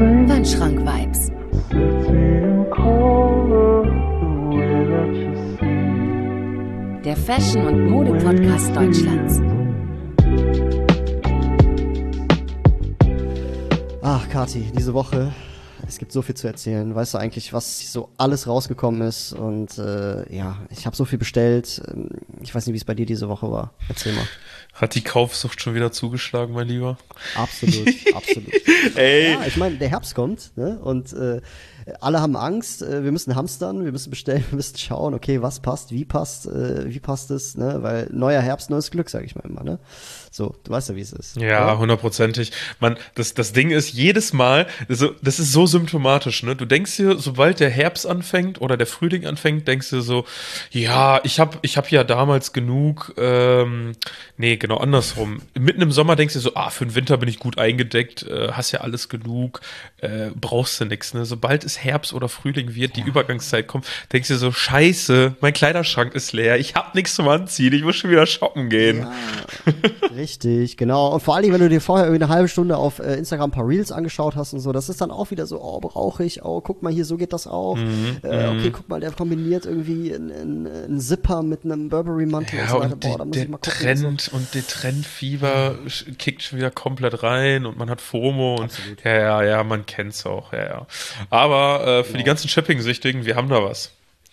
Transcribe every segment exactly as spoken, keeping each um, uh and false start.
Wandschrank-Vibes. Der Fashion- und Mode-Podcast Deutschlands. Ach, Kathi, diese Woche, es gibt so viel zu erzählen. Weißt du eigentlich, was so alles rausgekommen ist? Und äh, ja, ich habe so viel bestellt. Ich weiß nicht, wie es bei dir diese Woche war. Erzähl mal. Hat die Kaufsucht schon wieder zugeschlagen, mein Lieber? Absolut, absolut. Ey. Ja, ich meine, der Herbst kommt, ne? Und äh, alle haben Angst. Äh, wir müssen hamstern, wir müssen bestellen, wir müssen schauen, okay, was passt, wie passt, äh, wie passt es, ne? Weil neuer Herbst, neues Glück, sage ich mal immer, ne? So, du weißt ja, wie es ist. Ja, hundertprozentig. Man, das, das Ding ist jedes Mal, das, das ist so symptomatisch, ne? Du denkst dir, sobald der Herbst anfängt oder der Frühling anfängt, denkst du so, ja, ich hab, ich hab ja damals genug, ähm, nee, genau andersrum. Mitten im Sommer denkst du so, ah, für den Winter bin ich gut eingedeckt, äh, hast ja alles genug, äh, brauchst du nix, ne? Sobald es Herbst oder Frühling wird, die Übergangszeit kommt, denkst du so, scheiße, mein Kleiderschrank ist leer, ich hab nichts zum Anziehen, ich muss schon wieder shoppen gehen. Ja, richtig, genau. Und vor allen Dingen, wenn du dir vorher irgendwie eine halbe Stunde auf äh, Instagram ein paar Reels angeschaut hast und so, das ist dann auch wieder so, oh, brauche ich, oh, guck mal hier, so geht das auch. Mhm, äh, okay, guck mal, der kombiniert irgendwie einen Zipper mit einem Burberry-Mantel Ja, und so weiter. und Boah, die, da muss der ich mal gucken. Trend und so. und der Trendfieber sch- kickt schon wieder komplett rein und man hat FOMO und Absolut. ja, ja, ja, man kennt's auch, ja, ja. Aber äh, für Genau. die ganzen Shopping-Süchtigen, wir haben da was.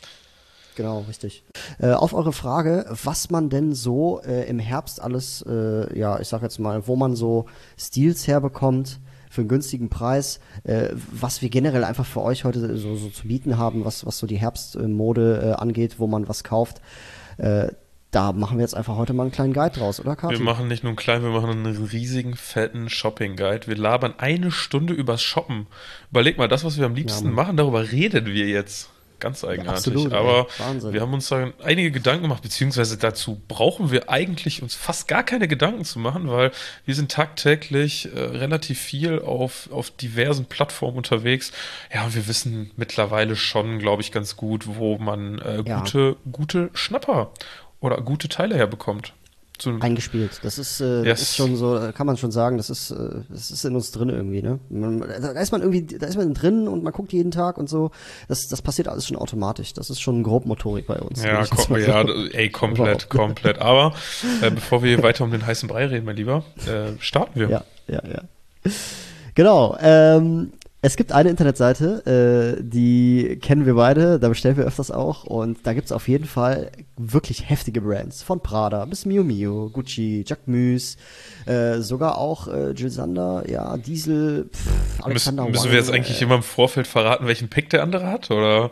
Genau, richtig. Äh, auf eure Frage, was man denn so äh, im Herbst alles, äh, ja, ich sag jetzt mal, wo man so Stils herbekommt für einen günstigen Preis, äh, was wir generell einfach für euch heute so, so zu bieten haben, was, was so die Herbstmode äh, angeht, wo man was kauft. Äh, da machen wir jetzt einfach heute mal einen kleinen Guide draus, oder Kathi? Wir machen nicht nur einen kleinen, wir machen einen riesigen, fetten Shopping-Guide. Wir labern eine Stunde übers Shoppen. Überleg mal, das, was wir am liebsten Mann. machen, darüber reden wir jetzt. Ganz eigenartig. absolut, ey. Aber Wahnsinn. wir haben uns da einige Gedanken gemacht, beziehungsweise dazu brauchen wir eigentlich uns fast gar keine Gedanken zu machen, weil wir sind tagtäglich äh, relativ viel auf, auf diversen Plattformen unterwegs. Ja, und wir wissen mittlerweile schon, glaube ich, ganz gut, wo man äh, Ja. gute, gute Schnapper oder gute Teile herbekommt. Zu, Eingespielt. Das ist, äh, Yes. das ist schon so, da kann man schon sagen, das ist, äh, das ist in uns drin irgendwie, ne? Man, da ist man irgendwie, da ist man drin und man guckt jeden Tag und so. Das, das passiert alles schon automatisch. Das ist schon Grobmotorik bei uns. Ja, würde ich jetzt kom mal ja, sagen. ey, komplett, Überhaupt. komplett. Aber äh, bevor wir weiter um den heißen Brei reden, mein Lieber, äh, starten wir. Ja, ja, ja. Genau. Ähm, es gibt eine Internetseite, äh, die kennen wir beide, da bestellen wir öfters auch und da gibt's auf jeden Fall wirklich heftige Brands. Von Prada bis Miu Miu, Gucci, Jacquemus, äh, sogar auch äh, Jill Sander, ja, Diesel, pff, Alexander Müssen, müssen Wang, wir jetzt eigentlich äh, immer im Vorfeld verraten, welchen Pick der andere hat? Oder?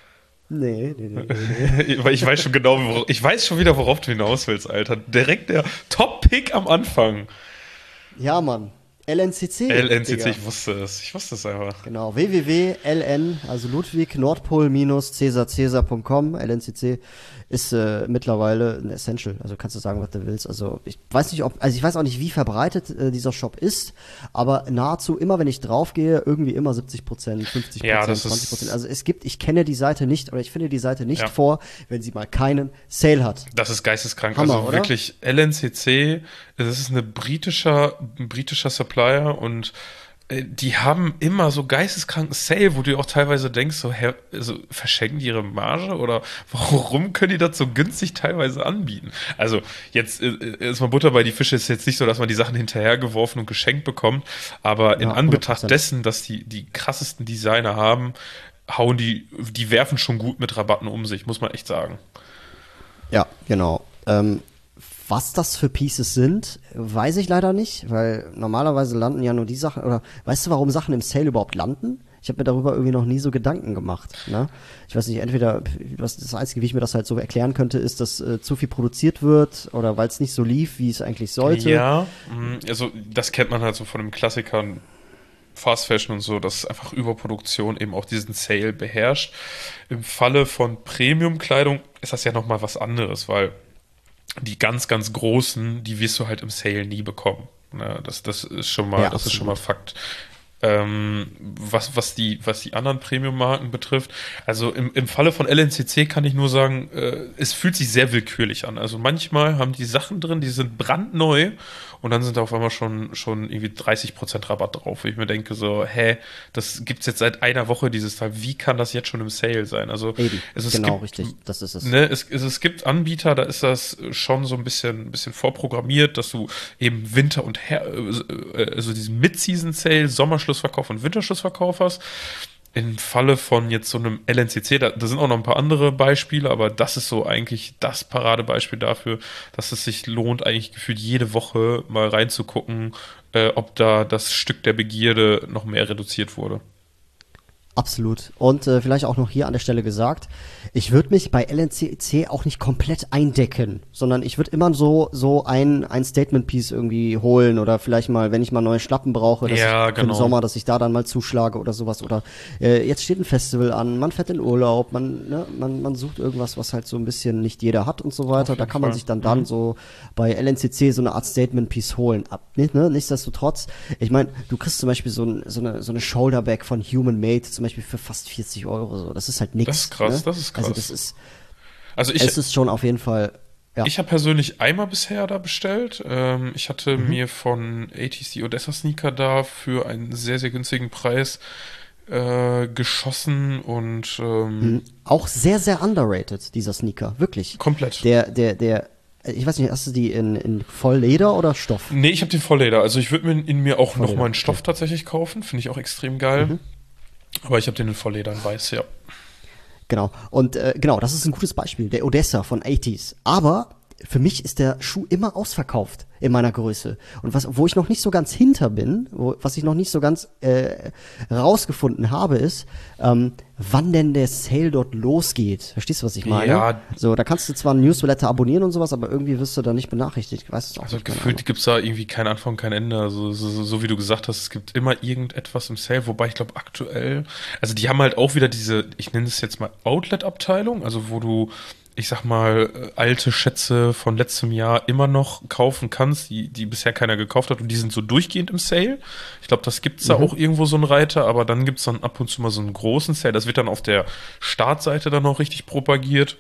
Nee, nee, nee, nee, nee. Weil ich weiß schon genau, wor- ich weiß schon wieder, worauf du hinaus willst, Alter. Direkt der Top-Pick am Anfang. Ja, Mann. L N C C. L N C C, Digga. ich wusste es. Ich wusste es einfach. Genau, w w w punkt l n, also Ludwig Nordpol Cäsar Cäsar Punkt com, L N C C ist äh, mittlerweile ein Essential, also kannst du sagen, was du willst. Also ich weiß nicht, ob, also ich weiß auch nicht, wie verbreitet äh, dieser Shop ist, aber nahezu immer, wenn ich draufgehe, irgendwie immer siebzig Prozent, fünfzig Prozent, Ja, das ist- zwanzig Prozent. Also es gibt, ich kenne die Seite nicht, oder ich finde die Seite nicht Ja. vor, wenn sie mal keinen Sale hat. Das ist geisteskrank. Hammer, also oder? wirklich L N C C, das ist eine britischer, ein britischer Supplier und äh, die haben immer so geisteskranken Sale, wo du auch teilweise denkst, so, hä, also verschenken die ihre Marge oder warum können die das so günstig teilweise anbieten? Also jetzt äh, ist mal Butter bei die Fische, ist jetzt nicht so, dass man die Sachen hinterhergeworfen und geschenkt bekommt, aber in Ja, Anbetracht hundert Prozent. dessen, dass die die krassesten Designer haben, hauen die, die werfen schon gut mit Rabatten um sich, muss man echt sagen. Ja, genau. Ähm, was das für Pieces sind, weiß ich leider nicht, weil normalerweise landen ja nur die Sachen, oder weißt du, warum Sachen im Sale überhaupt landen? Ich habe mir darüber irgendwie noch nie so Gedanken gemacht. Ne? Ich weiß nicht, entweder, was das Einzige, wie ich mir das halt so erklären könnte, ist, dass äh, zu viel produziert wird oder weil es nicht so lief, wie es eigentlich sollte. Ja, mh, also das kennt man halt so von den Klassikern Fast Fashion und so, dass einfach Überproduktion eben auch diesen Sale beherrscht. Im Falle von Premium-Kleidung ist das ja nochmal was anderes, weil die ganz, ganz großen, die wirst du halt im Sale nie bekommen. Ne, das, das ist schon mal, Ja, das ist schon mal Fakt. Ähm, was, was, die, was die anderen Premium-Marken betrifft, also im, im Falle von L N C C kann ich nur sagen, äh, es fühlt sich sehr willkürlich an. Also manchmal haben die Sachen drin, die sind brandneu und dann sind da auf einmal schon, schon irgendwie dreißig Prozent Rabatt drauf. Wo ich mir denke so, hä, das gibt's jetzt seit einer Woche, dieses Teil, wie kann das jetzt schon im Sale sein? Also Eben, es, es genau, gibt, richtig, das ist es. Ne, es, es, es gibt Anbieter, da ist das schon so ein bisschen, ein bisschen vorprogrammiert, dass du eben Winter- und Her äh, also diesen Mid-Season-Sale, Sommerschlussverkauf und Winterschlussverkauf hast. Im Falle von jetzt so einem L N C C, da, da sind auch noch ein paar andere Beispiele, aber das ist so eigentlich das Paradebeispiel dafür, dass es sich lohnt, eigentlich gefühlt jede Woche mal reinzugucken, äh, ob da das Stück der Begierde noch mehr reduziert wurde. Absolut. Und äh, vielleicht auch noch hier an der Stelle gesagt, ich würde mich bei L N C C auch nicht komplett eindecken, sondern ich würde immer so so ein ein Statement-Piece irgendwie holen oder vielleicht mal, wenn ich mal neue Schlappen brauche, dass Ja, ich für genau. den Sommer, dass ich da dann mal zuschlage oder sowas. Oder äh, jetzt steht ein Festival an, man fährt in Urlaub, man, ne, man, man sucht irgendwas, was halt so ein bisschen nicht jeder hat und so weiter. Auf Da jeden kann man Fall. sich dann dann Mhm. so bei L N C C so eine Art Statement-Piece holen. Ab, nicht, ne? Nichtsdestotrotz, ich meine, du kriegst zum Beispiel so, ein, so eine so eine Shoulderback von Human Made zum Beispiel für fast vierzig Euro. So. Das ist halt nichts. Das ist krass, ne? das ist krass. Also das ist, Also ich, es ist schon auf jeden Fall, ja. Ich habe persönlich einmal bisher da bestellt. Ähm, ich hatte mir von eighties die Odessa Sneaker da für einen sehr, sehr günstigen Preis äh, geschossen und ähm, Auch sehr, sehr underrated, dieser Sneaker. Wirklich. komplett. Der, der, der, ich weiß nicht, hast du die in, in Vollleder oder Stoff? Nee, ich habe den Vollleder. Also ich würde mir in mir auch Vollleder, noch mal einen Stoff okay. tatsächlich kaufen. Finde ich auch extrem geil. Aber ich habe den in Vollleder in weiß, ja. Genau. Und äh, genau, das ist ein gutes Beispiel, der Odessa von eighties. Aber für mich ist der Schuh immer ausverkauft in meiner Größe. Und was, wo ich noch nicht so ganz hinter bin, wo, was ich noch nicht so ganz äh, rausgefunden habe, ist, ähm, wann denn der Sale dort losgeht. Verstehst du, was ich meine? Ja. So, da kannst du zwar ein Newsletter abonnieren und sowas, aber irgendwie wirst du da nicht benachrichtigt. Ich weiß es auch Also nicht. keine gefühlt Ahnung. gibt es da irgendwie keinen Anfang, kein Ende. Also so, so, so wie du gesagt hast, es gibt immer irgendetwas im Sale, wobei ich glaube aktuell, also die haben halt auch wieder diese, ich nenne es jetzt mal Outlet-Abteilung, also wo du, ich sag mal, äh, alte Schätze von letztem Jahr immer noch kaufen kannst, die, die bisher keiner gekauft hat und die sind so durchgehend im Sale. Ich glaube, das gibt's da auch irgendwo so einen Reiter, aber dann gibt's dann ab und zu mal so einen großen Sale. Das wird dann auf der Startseite dann auch richtig propagiert.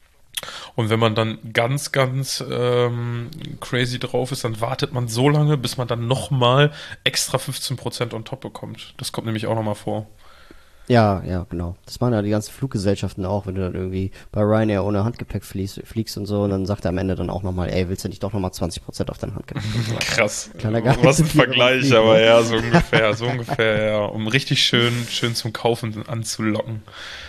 Und wenn man dann ganz, ganz ähm, crazy drauf ist, dann wartet man so lange, bis man dann nochmal extra fünfzehn Prozent on top bekommt. Das kommt nämlich auch nochmal vor. Ja, ja, genau. Das machen ja die ganzen Fluggesellschaften auch, wenn du dann irgendwie bei Ryanair ohne Handgepäck fliegst, fliegst und so, und dann sagt er am Ende dann auch nochmal, ey, willst du nicht doch nochmal zwanzig Prozent auf dein Handgepäck? Und so weiter. Krass. Kleiner Geist, Was ein die wir Vergleich, fliegen, aber ne? ja, so ungefähr, so ungefähr, ja. Um richtig schön, schön zum Kaufen anzulocken.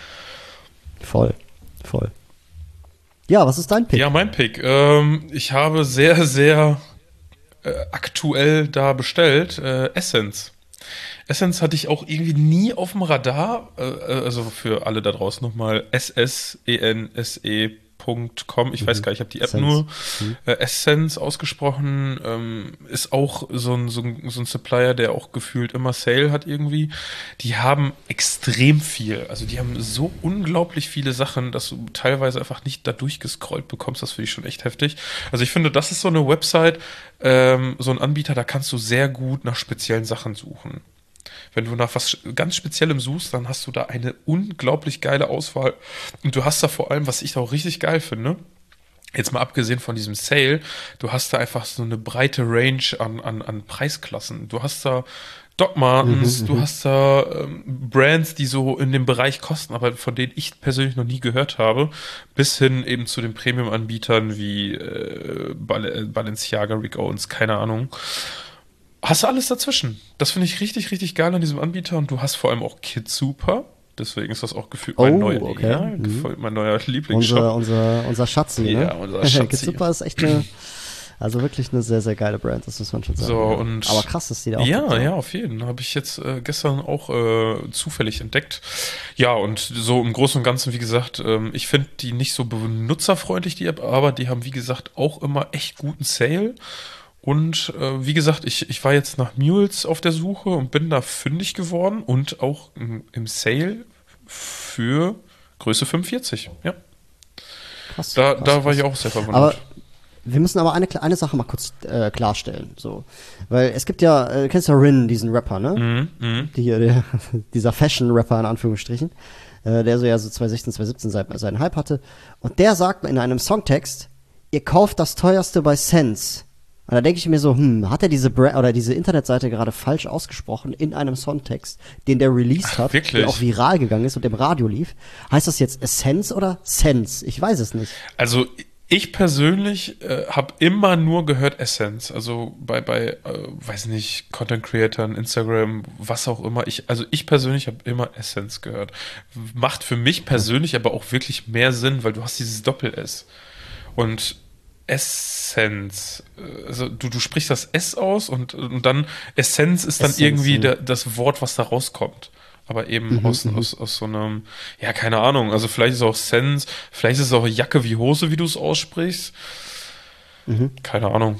Voll, voll. Ja, was ist dein Pick? Ja, mein Pick. Ähm, ich habe sehr, sehr äh, aktuell da bestellt. Äh, Essence. Essence hatte ich auch irgendwie nie auf dem Radar. Äh, also für alle da draußen nochmal S S E N S E Punkt com. Ich weiß gar nicht, ich habe die App Essence. nur. Äh, Essence ausgesprochen. Ähm, ist auch so ein, so, ein, so ein Supplier, der auch gefühlt immer Sale hat irgendwie. Die haben extrem viel. Also die haben so unglaublich viele Sachen, dass du teilweise einfach nicht da durchgescrollt bekommst. Das finde ich schon echt heftig. Also ich finde, das ist so eine Website, ähm, so ein Anbieter, da kannst du sehr gut nach speziellen Sachen suchen. Wenn du nach was ganz Speziellem suchst, dann hast du da eine unglaublich geile Auswahl. Und du hast da vor allem, was ich da auch richtig geil finde, jetzt mal abgesehen von diesem Sale, du hast da einfach so eine breite Range an, an, an Preisklassen. Du hast da Doc Martens, du hast da ähm, Brands, die so in dem Bereich kosten, aber von denen ich persönlich noch nie gehört habe, bis hin eben zu den Premium-Anbietern wie äh, Bal- Balenciaga, Rick Owens, keine Ahnung. Hast du alles dazwischen. Das finde ich richtig, richtig geil an diesem Anbieter und du hast vor allem auch Kid Super. Deswegen ist das auch gefühlt mein Oh, neuer, okay. ja, Mhm. gefühlt mein neuer Lieblingsshop. Unser, unser, unser Schatzi, ne? Ja, unser Schatzi. Kitsupa ist echt eine, also wirklich eine sehr, sehr geile Brand, das muss man schon sagen. So, ja. und Aber krass, dass die da auch Ja, gibt, ja, auf jeden. Habe ich jetzt äh, gestern auch äh, zufällig entdeckt. Ja, und so im Großen und Ganzen, wie gesagt, ähm, ich finde die nicht so benutzerfreundlich, die App, aber die haben, wie gesagt, auch immer echt guten Sale. Und äh, wie gesagt, ich, ich war jetzt nach Mules auf der Suche und bin da fündig geworden und auch im, im Sale für Größe fünfundvierzig. Ja, krass, da, krass, da war krass. ich auch sehr verwundert. Aber wir müssen aber eine, eine Sache mal kurz äh, klarstellen. So. Weil es gibt ja, äh, du kennst ja Rin, diesen Rapper, ne? Mhm, mh. Die, der, dieser Fashion-Rapper in Anführungsstrichen, äh, der so ja so zwanzig sechzehn, zwanzig siebzehn sein, seinen Hype hatte. Und der sagt in einem Songtext, ihr kauft das teuerste bei Sense. Und da denke ich mir so, hm, hat er diese Bra- oder diese Internetseite gerade falsch ausgesprochen in einem Songtext, den der released hat, wirklich? der auch viral gegangen ist und im Radio lief? Heißt das jetzt Essence oder Sense? Ich weiß es nicht. Also ich persönlich äh, habe immer nur gehört Essence, also bei, bei äh, weiß nicht, Content Creatern, Instagram, was auch immer. Ich, also ich persönlich habe immer Essence gehört. Macht für mich persönlich aber auch wirklich mehr Sinn, weil du hast dieses Doppel-S. Und Essence, äh, also du, du sprichst das S aus und, und dann Essenz ist dann Essenz, irgendwie ja. der, das Wort, was da rauskommt. Aber eben aus, aus, aus so einem, ja, keine Ahnung, also vielleicht ist es auch Sense, vielleicht ist es auch Jacke wie Hose, wie du es aussprichst. Mhm. Keine Ahnung.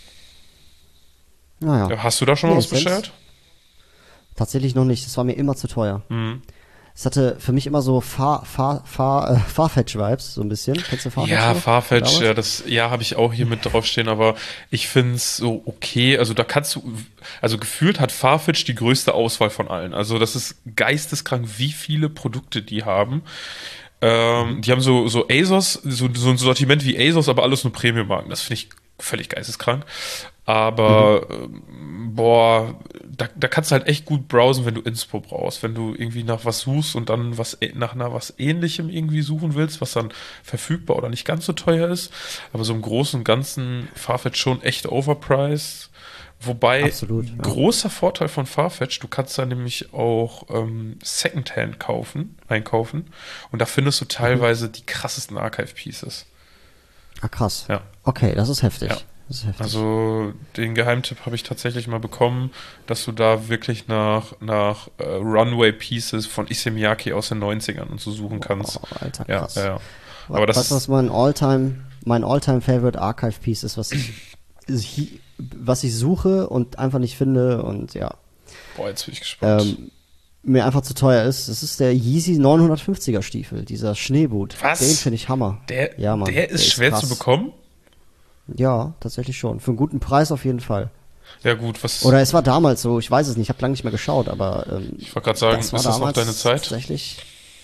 Naja. Ja, hast du da schon mal Nee, was Essence? bestellt? Tatsächlich noch nicht. Das war mir immer zu teuer. Mhm. Es hatte für mich immer so Far, Far, Far, äh, Farfetch-Vibes, so ein bisschen. Kennst du Farfetch? Ja, noch? Farfetch, Damals? ja, das, ja, habe ich auch hier mit draufstehen, aber ich finde es so okay. Also da kannst du, also gefühlt hat Farfetch die größte Auswahl von allen. Also das ist geisteskrank, wie viele Produkte die haben. Ähm, die haben so, so ASOS, so, so ein Sortiment wie ASOS, aber alles nur Premium-Marken. Das finde ich völlig geisteskrank. Aber, ähm, boah, da, da kannst du halt echt gut browsen, wenn du Inspo brauchst. Wenn du irgendwie nach was suchst und dann was ä- nach einer was Ähnlichem irgendwie suchen willst, was dann verfügbar oder nicht ganz so teuer ist. Aber so im Großen und Ganzen Farfetch schon echt overpriced. Wobei, Absolut, ja. großer Vorteil von Farfetch, du kannst da nämlich auch ähm, Secondhand kaufen, einkaufen. Und da findest du teilweise die krassesten Archive-Pieces. Ah, krass. Ja. Okay, das ist heftig. Ja. Das ist heftig. Also den Geheimtipp habe ich tatsächlich mal bekommen, dass du da wirklich nach, nach äh, Runway-Pieces von Issey Miyake aus den neunzigern und so suchen kannst. Oh, Alter, Ja, krass. ja, ja. Aber das weißt du, was mein All-Time, mein All-Time-Favorite Archive-Piece ist, was ich, was ich suche und einfach nicht finde und ja, boah, jetzt bin ich gespannt. ähm, mir einfach zu teuer ist. Das ist der Yeezy neunhundertfünfziger Stiefel, dieser Schneeboot. Was? Den finde ich Hammer. der, ja, Mann, der ist schwer zu krass. bekommen? Ja, tatsächlich schon. Für einen guten Preis auf jeden Fall. Ja gut, was... Oder es war damals so, ich weiß es nicht, ich habe lange nicht mehr geschaut, aber ähm, ich wollte gerade sagen, das war ist das noch damals deine Zeit? Tatsächlich.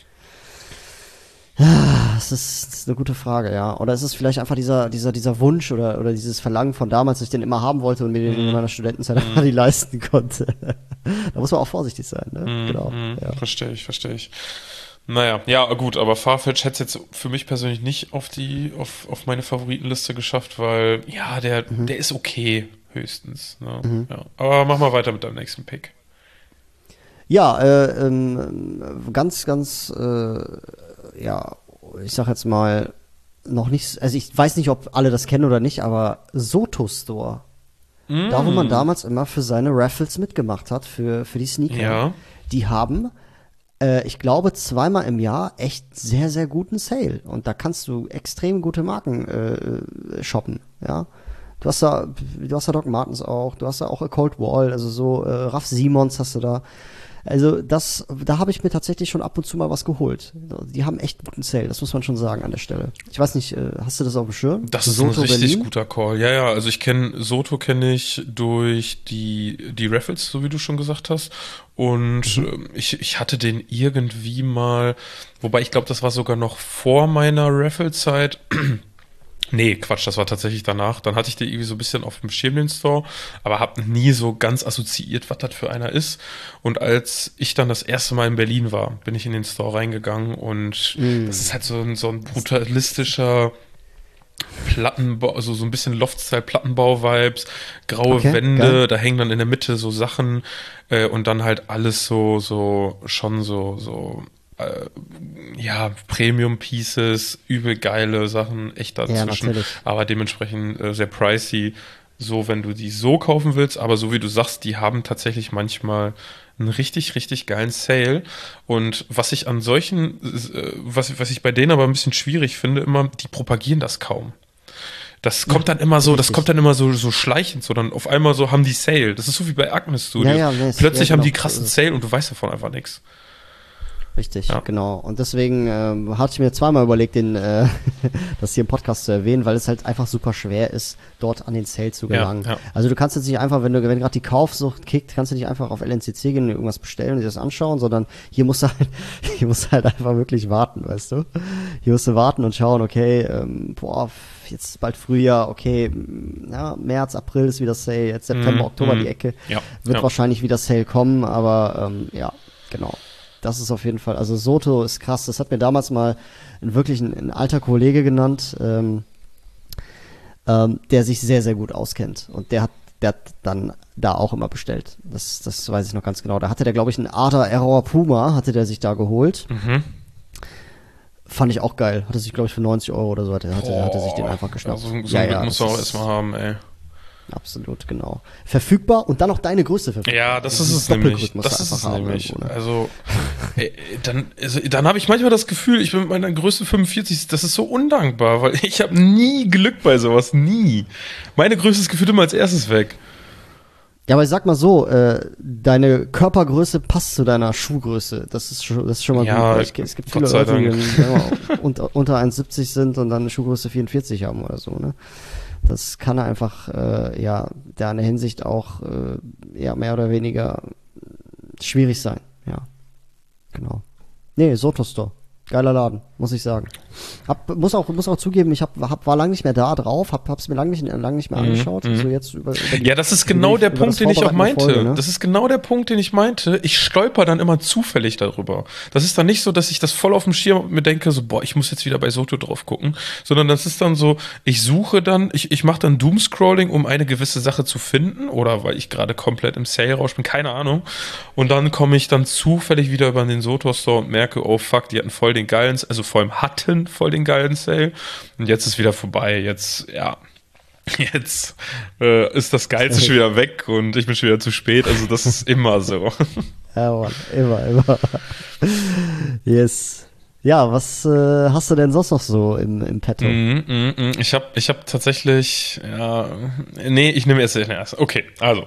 Ja, das ist, das ist eine gute Frage, ja. Oder ist es vielleicht einfach dieser, dieser, dieser Wunsch oder, oder dieses Verlangen von damals, dass ich den immer haben wollte und mir den in meiner Studentenzeit einfach nicht leisten konnte. Da muss man auch vorsichtig sein, ne? Mhm, Genau. mhm, Ja. Verstehe ich, verstehe ich. Naja, ja gut, aber Farfetch hätte es jetzt für mich persönlich nicht auf die, auf, auf meine Favoritenliste geschafft, weil, ja, der, Mhm. der ist okay, höchstens. Ne? Ja. Aber mach mal weiter mit deinem nächsten Pick. Ja, äh, ähm, ganz, ganz, äh, ja, ich sag jetzt mal, noch nicht, also ich weiß nicht, ob alle das kennen oder nicht, aber Soto Store. Mm. Da, wo man damals immer für seine Raffles mitgemacht hat, für, für die Sneaker. Ja. Die haben, äh, ich glaube, zweimal im Jahr echt sehr, sehr guten Sale. Und da kannst du extrem gute Marken äh, shoppen, ja. Du hast da, du hast da Doc Martens auch, du hast da auch A Cold Wall, also so äh, Raf Simons hast du da. Also das, da habe ich mir tatsächlich schon ab und zu mal was geholt. Die haben echt guten Sale, das muss man schon sagen an der Stelle. Ich weiß nicht, äh, hast du das auf dem Schirm? Das ist Soto ein richtig Berlin? guter Call. Ja, ja, also ich kenne Soto kenne ich durch die, die Raffles, so wie du schon gesagt hast. Und Mhm. ähm, ich, ich hatte den irgendwie mal, wobei ich glaube, das war sogar noch vor meiner Raffle-Zeit. Nee, Quatsch, das war tatsächlich danach. Dann hatte ich den irgendwie so ein bisschen auf dem Schirm, den Store, aber habe nie so ganz assoziiert, was das für einer ist. Und als ich dann das erste Mal in Berlin war, bin ich in den Store reingegangen und Mm. das ist halt so ein, so ein brutalistischer Plattenbau, also so ein bisschen Loft-Style-Plattenbau-Vibes, graue Okay, Wände, geil. da hängen dann in der Mitte so Sachen äh, und dann halt alles so, so, schon so, so, äh, ja, Premium-Pieces, übel geile Sachen, echt dazwischen, natürlich. aber dementsprechend äh, sehr pricey, so wenn du die so kaufen willst, aber so wie du sagst, die haben tatsächlich manchmal einen richtig, richtig geilen Sale. Und was ich an solchen, äh, was, was ich bei denen aber ein bisschen schwierig finde, immer, die propagieren das kaum. Das kommt dann immer so, das richtig. kommt dann immer so, so schleichend, so dann auf einmal so haben die Sale. Das ist so wie bei Agnes Studios. Ja, ja, nee, Plötzlich ja, haben genau, die so krassen ist es. Sale und du weißt davon einfach nichts. richtig, Ja. genau. Und deswegen ähm, hatte ich mir zweimal überlegt, den, äh, das hier im Podcast zu erwähnen, weil es halt einfach super schwer ist, dort an den Sale zu gelangen. Ja, ja. Also du kannst jetzt nicht einfach, wenn du wenn gerade die Kaufsucht kickt, kannst du nicht einfach auf L N C C gehen und irgendwas bestellen und dir das anschauen, sondern hier musst du halt, hier musst du halt einfach wirklich warten, weißt du? Hier musst du warten und schauen, okay, ähm, boah, jetzt bald Frühjahr, okay, m, ja, März, April ist wieder Sale, jetzt September, Mhm, Oktober mhm. die Ecke, Ja, wird ja. wahrscheinlich wieder Sale kommen, aber ähm, ja, genau. Das ist auf jeden Fall, also Soto ist krass, das hat mir damals mal ein, wirklich ein, ein alter Kollege genannt, ähm, ähm, der sich sehr, sehr gut auskennt und der hat, der hat dann da auch immer bestellt. Das, das weiß ich noch ganz genau. Da hatte der, glaube ich, einen Ader Error Puma, hatte der sich da geholt. Mhm. Fand ich auch geil. Hatte sich, glaube ich, für neunzig Euro oder so, hatte, hatte, hatte sich den einfach geschnappt. Also, so ein Glück musst du das auch ist- erstmal haben, ey. Absolut, genau. Verfügbar und dann auch deine Größe verfügbar. Ja, das Also ist dieses es nämlich. Doppelrhythmus Das ist einfach es haben nämlich. irgendwo, ne? Also, ey, dann, also, dann habe ich manchmal das Gefühl, ich bin mit meiner Größe fünfundvierzig, das ist so undankbar, weil ich habe nie Glück bei sowas, nie. Meine Größe ist gefühlt immer als erstes weg. Ja, aber ich sag mal so, äh, deine Körpergröße passt zu deiner Schuhgröße. Das ist schon, das ist schon mal Ja, gut. Ich, es gibt Gott viele sei Leute, die Dank. dann, sagen wir mal, unter, unter eins Komma siebzig sind und dann eine Schuhgröße vierundvierzig haben oder so, ne? Das kann einfach, äh, ja, da in der Hinsicht auch, äh, ja, mehr oder weniger schwierig sein, ja. Genau. Nee, Soto Store. Geiler Laden, muss ich sagen. Hab, muss auch, muss auch zugeben, ich hab, hab, war lange nicht mehr da drauf, hab, hab's mir lange nicht, lang nicht mehr Mhm, angeschaut. mhm. So jetzt über, über die, Ja, das ist über genau die- der über Punkt, das den ich auch vorbereitende meinte. Folge, ne? Das ist genau der Punkt, den ich meinte. Ich stolper dann immer zufällig darüber. Das ist dann nicht so, dass ich das voll auf dem Schirm mir denke, so, boah, ich muss jetzt wieder bei Soto drauf gucken, sondern das ist dann so, ich suche dann, ich, ich mache dann Doomscrolling, um eine gewisse Sache zu finden oder weil ich gerade komplett im Sale-Rausch bin, keine Ahnung. Und dann komme ich dann zufällig wieder über den Soto Store und merke, oh fuck, die hatten voll den geilen, also vor allem hatten voll den geilen Sale. Und jetzt ist wieder vorbei. Jetzt, ja, jetzt äh, ist das Geilste schon wieder weg und ich bin schon wieder zu spät. Also das ist immer so. Ja, Mann, immer, immer. Yes. Ja, was äh, hast du denn sonst noch so im, im Petto? Mm, mm, mm. Ich habe ich hab tatsächlich, ja, nee, ich nehme jetzt den erst. Okay, also.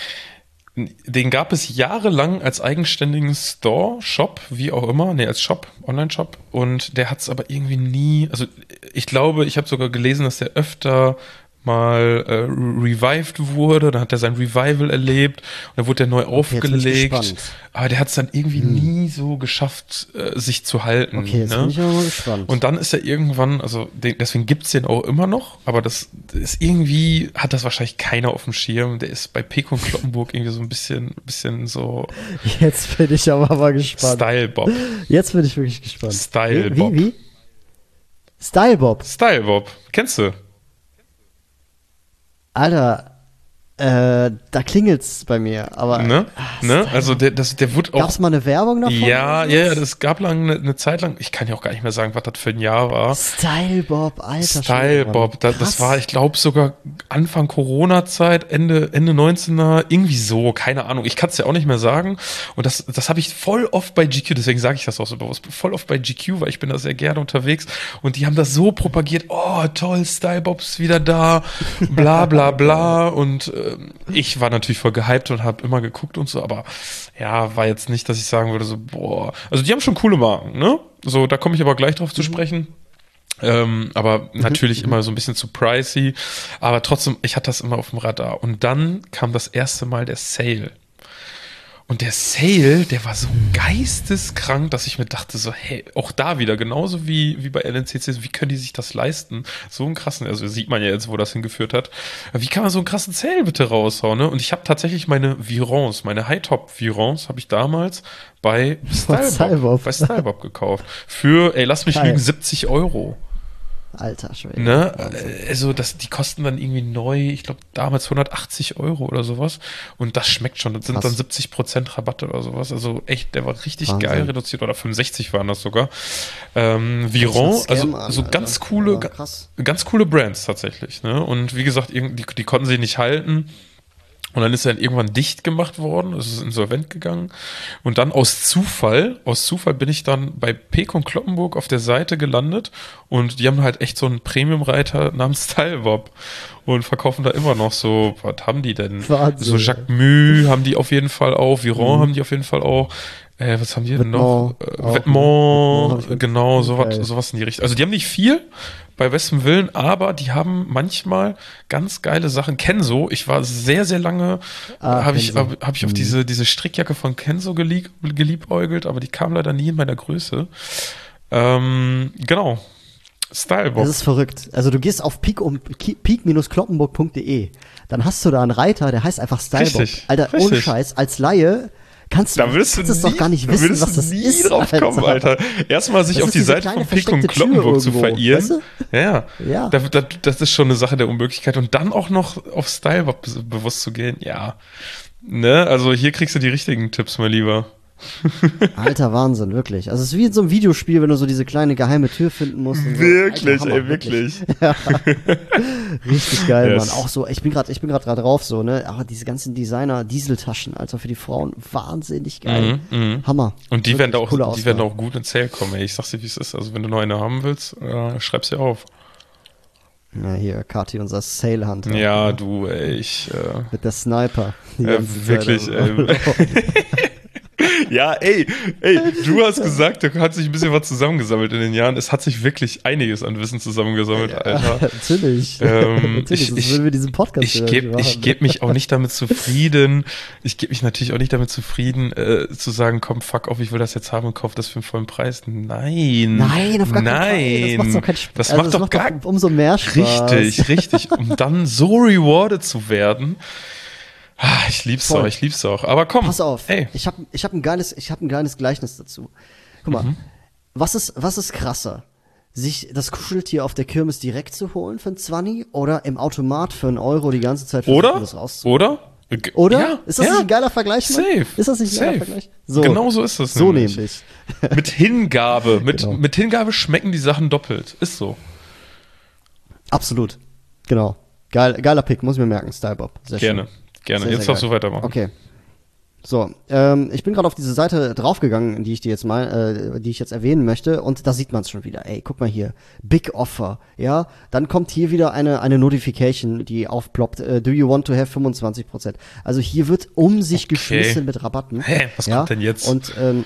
Den gab es jahrelang als eigenständigen Store, Shop, wie auch immer, nee, als Shop, Online-Shop. Und der hat es aber irgendwie nie, also ich glaube, ich habe sogar gelesen, dass der öfter mal äh, revived wurde, dann hat er sein Revival erlebt und dann wurde der neu jetzt bin ich aufgelegt. gespannt. Aber der hat es dann irgendwie Hm. nie so geschafft, äh, sich zu halten. Okay, jetzt ne? bin ich aber mal gespannt. Und dann ist er irgendwann, also den, deswegen gibt's den auch immer noch, aber das ist irgendwie, hat das wahrscheinlich keiner auf dem Schirm. Der ist bei Pekon Kloppenburg irgendwie so ein bisschen, bisschen so Jetzt bin ich aber mal gespannt. Style Bob. Jetzt bin ich wirklich gespannt. Style wie, Bob. wie, wie? Style Bob. Style Bob. Kennst du? Alter, äh, da klingelt's bei mir, aber Ne? ah, ne? Style Also Bob. der, das, der wurde auch. Gab's mal eine Werbung davon? Ja, oder ja, ja, was? das gab lang eine, eine Zeit lang, ich kann ja auch gar nicht mehr sagen, was das für ein Jahr war. Style Bob, alter Style Schwede, Bob, da, Mann. das Krass. war, ich glaube, sogar Anfang Corona-Zeit, Ende, Ende neunzehner, irgendwie so, keine Ahnung, ich kann es ja auch nicht mehr sagen. Und das, das habe ich voll oft bei G Q, deswegen sage ich das auch so bewusst, voll oft bei G Q, weil ich bin da sehr gerne unterwegs und die haben das so propagiert, oh toll, Style Bob ist wieder da, bla bla bla und ähm, ich war natürlich voll gehypt und habe immer geguckt und so, aber ja, war jetzt nicht, dass ich sagen würde, so, boah, also die haben schon coole Marken, ne? So, da komme ich aber gleich drauf zu sprechen. Ähm, aber natürlich immer so ein bisschen zu pricey. Aber trotzdem, ich hatte das immer auf dem Radar. Und dann kam das erste Mal der Sale. Und der Sale, der war so geisteskrank, dass ich mir dachte so, hey, auch da wieder, genauso wie, wie bei L N C C, wie können die sich das leisten? So einen krassen, also sieht man ja jetzt, wo das hingeführt hat. Wie kann man so einen krassen Sale bitte raushauen, ne? Und ich habe tatsächlich meine Virons, meine High-Top-Virons habe ich damals bei Style Stylebob, Bob. bei Stylebob gekauft. Für, ey, lass mich Geil. lügen, siebzig Euro. Alter Schwede. Ne? Wahnsinn. Also das, die kosten dann irgendwie neu, ich glaube damals hundertachtzig Euro oder sowas. Und das schmeckt schon. Das sind Krass. dann siebzig Prozent Rabatt oder sowas. Also echt, der war richtig Wahnsinn. geil reduziert. Oder fünfundsechzig waren das sogar. Ähm, Viron, Das ist ein Scam, also so Alter. ganz coole, Aber ga- krass. ganz coole Brands tatsächlich. Ne? Und wie gesagt, irgendwie, die, die konnten sie nicht halten. Und dann ist er dann irgendwann dicht gemacht worden, es ist insolvent gegangen. Und dann aus Zufall, aus Zufall bin ich dann bei Pekon Kloppenburg auf der Seite gelandet und die haben halt echt so einen Premium-Reiter namens Stylebob und verkaufen da immer noch so, was haben die denn? Wahnsinn. So Jacques Mue haben die auf jeden Fall auch, Viron Mhm. haben die auf jeden Fall auch. Äh, was haben die denn Vêtements noch? Äh, auch, Vêtements, ne? Vêtements hab ich genau, ganz sowas, geil. sowas in die Richtung. Also die haben nicht viel bei bestem Willen, aber die haben manchmal ganz geile Sachen. Kenzo, ich war sehr, sehr lange, Ah, habe ich, Kenzo. hab, hab ich auf Mhm. diese, diese Strickjacke von Kenzo gelieb, geliebäugelt, aber die kam leider nie in meiner Größe. Ähm, genau. Stylebox. Das ist verrückt. Also du gehst auf peak um, peak-kloppenburg punkt de, dann hast du da einen Reiter, der heißt einfach Stylebox. Richtig, Alter, ohne richtig. Scheiß, als Laie kannst du, Da wirst du kannst es nie, doch gar nicht da wissen, wirst was du das nie ist. drauf kommen, Alter. Erstmal sich Das auf ist die diese Seite kleine von Pick und versteckte Tür Kloppenburg zu irgendwo, verirren. weißt du? Ja, ja. Ja. Da, da, das ist schon eine Sache der Unmöglichkeit. Und dann auch noch auf Style be- bewusst zu gehen, ja. Ne, also hier kriegst du die richtigen Tipps, mein Lieber. Alter Wahnsinn, wirklich. Also es ist wie in so einem Videospiel, wenn du so diese kleine geheime Tür finden musst. Und so. Wirklich, Alter, Hammer, ey, wirklich. Ja. Richtig geil, Yes. Mann. Auch so, ich bin gerade, ich bin gerade drauf so, ne? Aber diese ganzen Designer-Dieseltaschen, Alter, für die Frauen, wahnsinnig geil. Mhm, mhm. Hammer. Und die Wirklich werden da auch, coole die werden da Auswahl. auch gut ins Sale kommen, ey. Ich sag's dir, wie es ist. Also wenn du noch eine haben willst, äh, schreib's dir auf. Ja, hier, Kati, unser Sale Hunter. Ja, du, ey, ich, äh, Mit der Sniper. Die Äh, ganze Zeit. wirklich, Also. ja, ey, ey, du hast gesagt, da hat sich ein bisschen was zusammengesammelt in den Jahren. Es hat sich wirklich einiges an Wissen zusammengesammelt, Alter. Natürlich. Ähm, Natürlich, ich- sonst ich- würden wir diesen Podcast Ich ja nicht gebe machen. ich geb mich auch nicht damit zufrieden. Ich gebe mich natürlich auch nicht damit zufrieden, äh, zu sagen, komm, fuck off, ich will das jetzt haben und kauf das für einen vollen Preis. Nein. Nein, auf gar keinen Nein. Fall. Das macht doch keinen Spaß. Das Also macht doch gar umso mehr Spaß. Richtig, richtig. Um dann so rewarded zu werden. Ah, ich lieb's Voll. auch, ich lieb's auch. Aber komm. Pass auf, Ey. ich habe ich hab ein geiles, ich habe ein geiles Gleichnis dazu. Guck mal, Mhm. was ist, was ist krasser? Sich das Kuscheltier auf der Kirmes direkt zu holen für ein Zwanni oder im Automat für einen Euro die ganze Zeit versuchen, Oder? das rauszuholen? Oder? Oder? Ja, ist das ja. nicht ein geiler Vergleich, Mann? Safe. Ist das nicht ein geiler Safe. Vergleich? So. Genau so ist es So nämlich. nämlich. Mit Hingabe. Mit, Genau. mit Hingabe schmecken die Sachen doppelt. Ist so. Absolut. Genau. Geil, geiler Pick, muss ich mir merken, Stylebob. Sehr Gerne. schön. Gerne. Sehr, Jetzt sehr darfst du geil. weitermachen. Okay. So, ähm, ich bin gerade auf diese Seite draufgegangen, die ich dir jetzt mal, äh, die ich jetzt erwähnen möchte, und da sieht man es schon wieder. Ey, guck mal hier, Big Offer, ja. Dann kommt hier wieder eine eine Notification, die aufploppt. Äh, do you want to have fünfundzwanzig Prozent? Also hier wird um sich Okay. geschmissen mit Rabatten. Hä, was ja? kommt denn jetzt? Und ähm,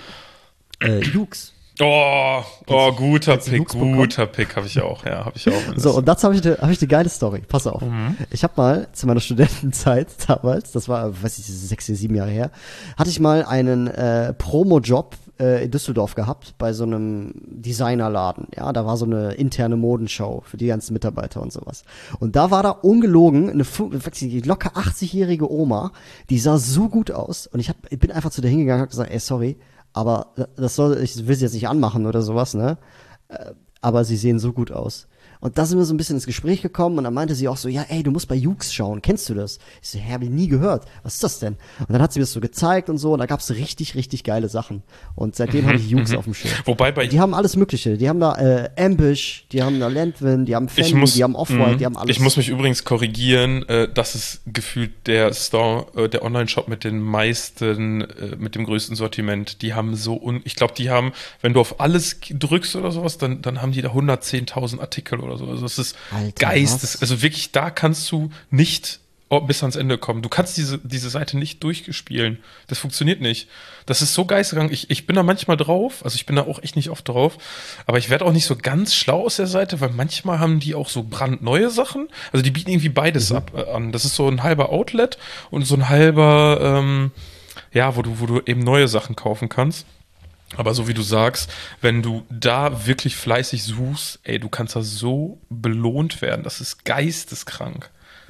äh, Jux. Oh, oh, guter kennst du Pick, Hooks bekommen? guter Pick, habe ich auch, ja, habe ich auch. So, und dazu habe ich eine hab ich eine geile Story. Pass auf. Mhm. Ich habe mal zu meiner Studentenzeit damals, das war, weiß ich, sechs, sieben Jahre her, hatte ich mal einen äh, Promo-Job äh, in Düsseldorf gehabt bei so einem Designerladen. Ja, da war so eine interne Modenshow für die ganzen Mitarbeiter und sowas. Und da war da ungelogen eine fu- weiß ich, locker achtzigjährige Oma, die sah so gut aus. Und ich, hab, ich bin einfach zu der hingegangen und hab gesagt, ey, sorry, aber das soll, ich will sie jetzt nicht anmachen oder sowas, ne? Äh, Aber sie sehen so gut aus. Und da sind wir so ein bisschen ins Gespräch gekommen und dann meinte sie auch so, ja, ey, du musst bei Jux schauen, kennst du das? Ich so, hä, hab ich nie gehört. Was ist das denn? Und dann hat sie mir das so gezeigt und so und da gab's richtig, richtig geile Sachen. Und seitdem habe ich Jux auf dem Schirm. Wobei bei Die haben alles Mögliche. Die haben da äh, Ambush, die haben da Landwin, die haben ich Fendi, muss, die haben Off-White, mh, die haben alles. Ich muss mich übrigens korrigieren, äh, das ist gefühlt der Store, äh, der Online-Shop mit den meisten, äh, mit dem größten Sortiment. Die haben so, un ich glaube, die haben, wenn du auf alles drückst oder sowas, dann, dann haben die da hundertzehntausend Artikel oder so. Also das ist Alter, Geistes, was? also wirklich, da kannst du nicht bis ans Ende kommen. Du kannst diese, diese Seite nicht durchspielen. Das funktioniert nicht. Das ist so geisteskrank. Ich, ich bin da manchmal drauf, also ich bin da auch echt nicht oft drauf, aber ich werde auch nicht so ganz schlau aus der Seite, weil manchmal haben die auch so brandneue Sachen. Also die bieten irgendwie beides Mhm. ab äh, an. Das ist so ein halber Outlet und so ein halber, ähm, ja, wo du, wo du eben neue Sachen kaufen kannst. Aber so wie du sagst, wenn du da wirklich fleißig suchst, ey, du kannst da so belohnt werden. Das ist geisteskrank.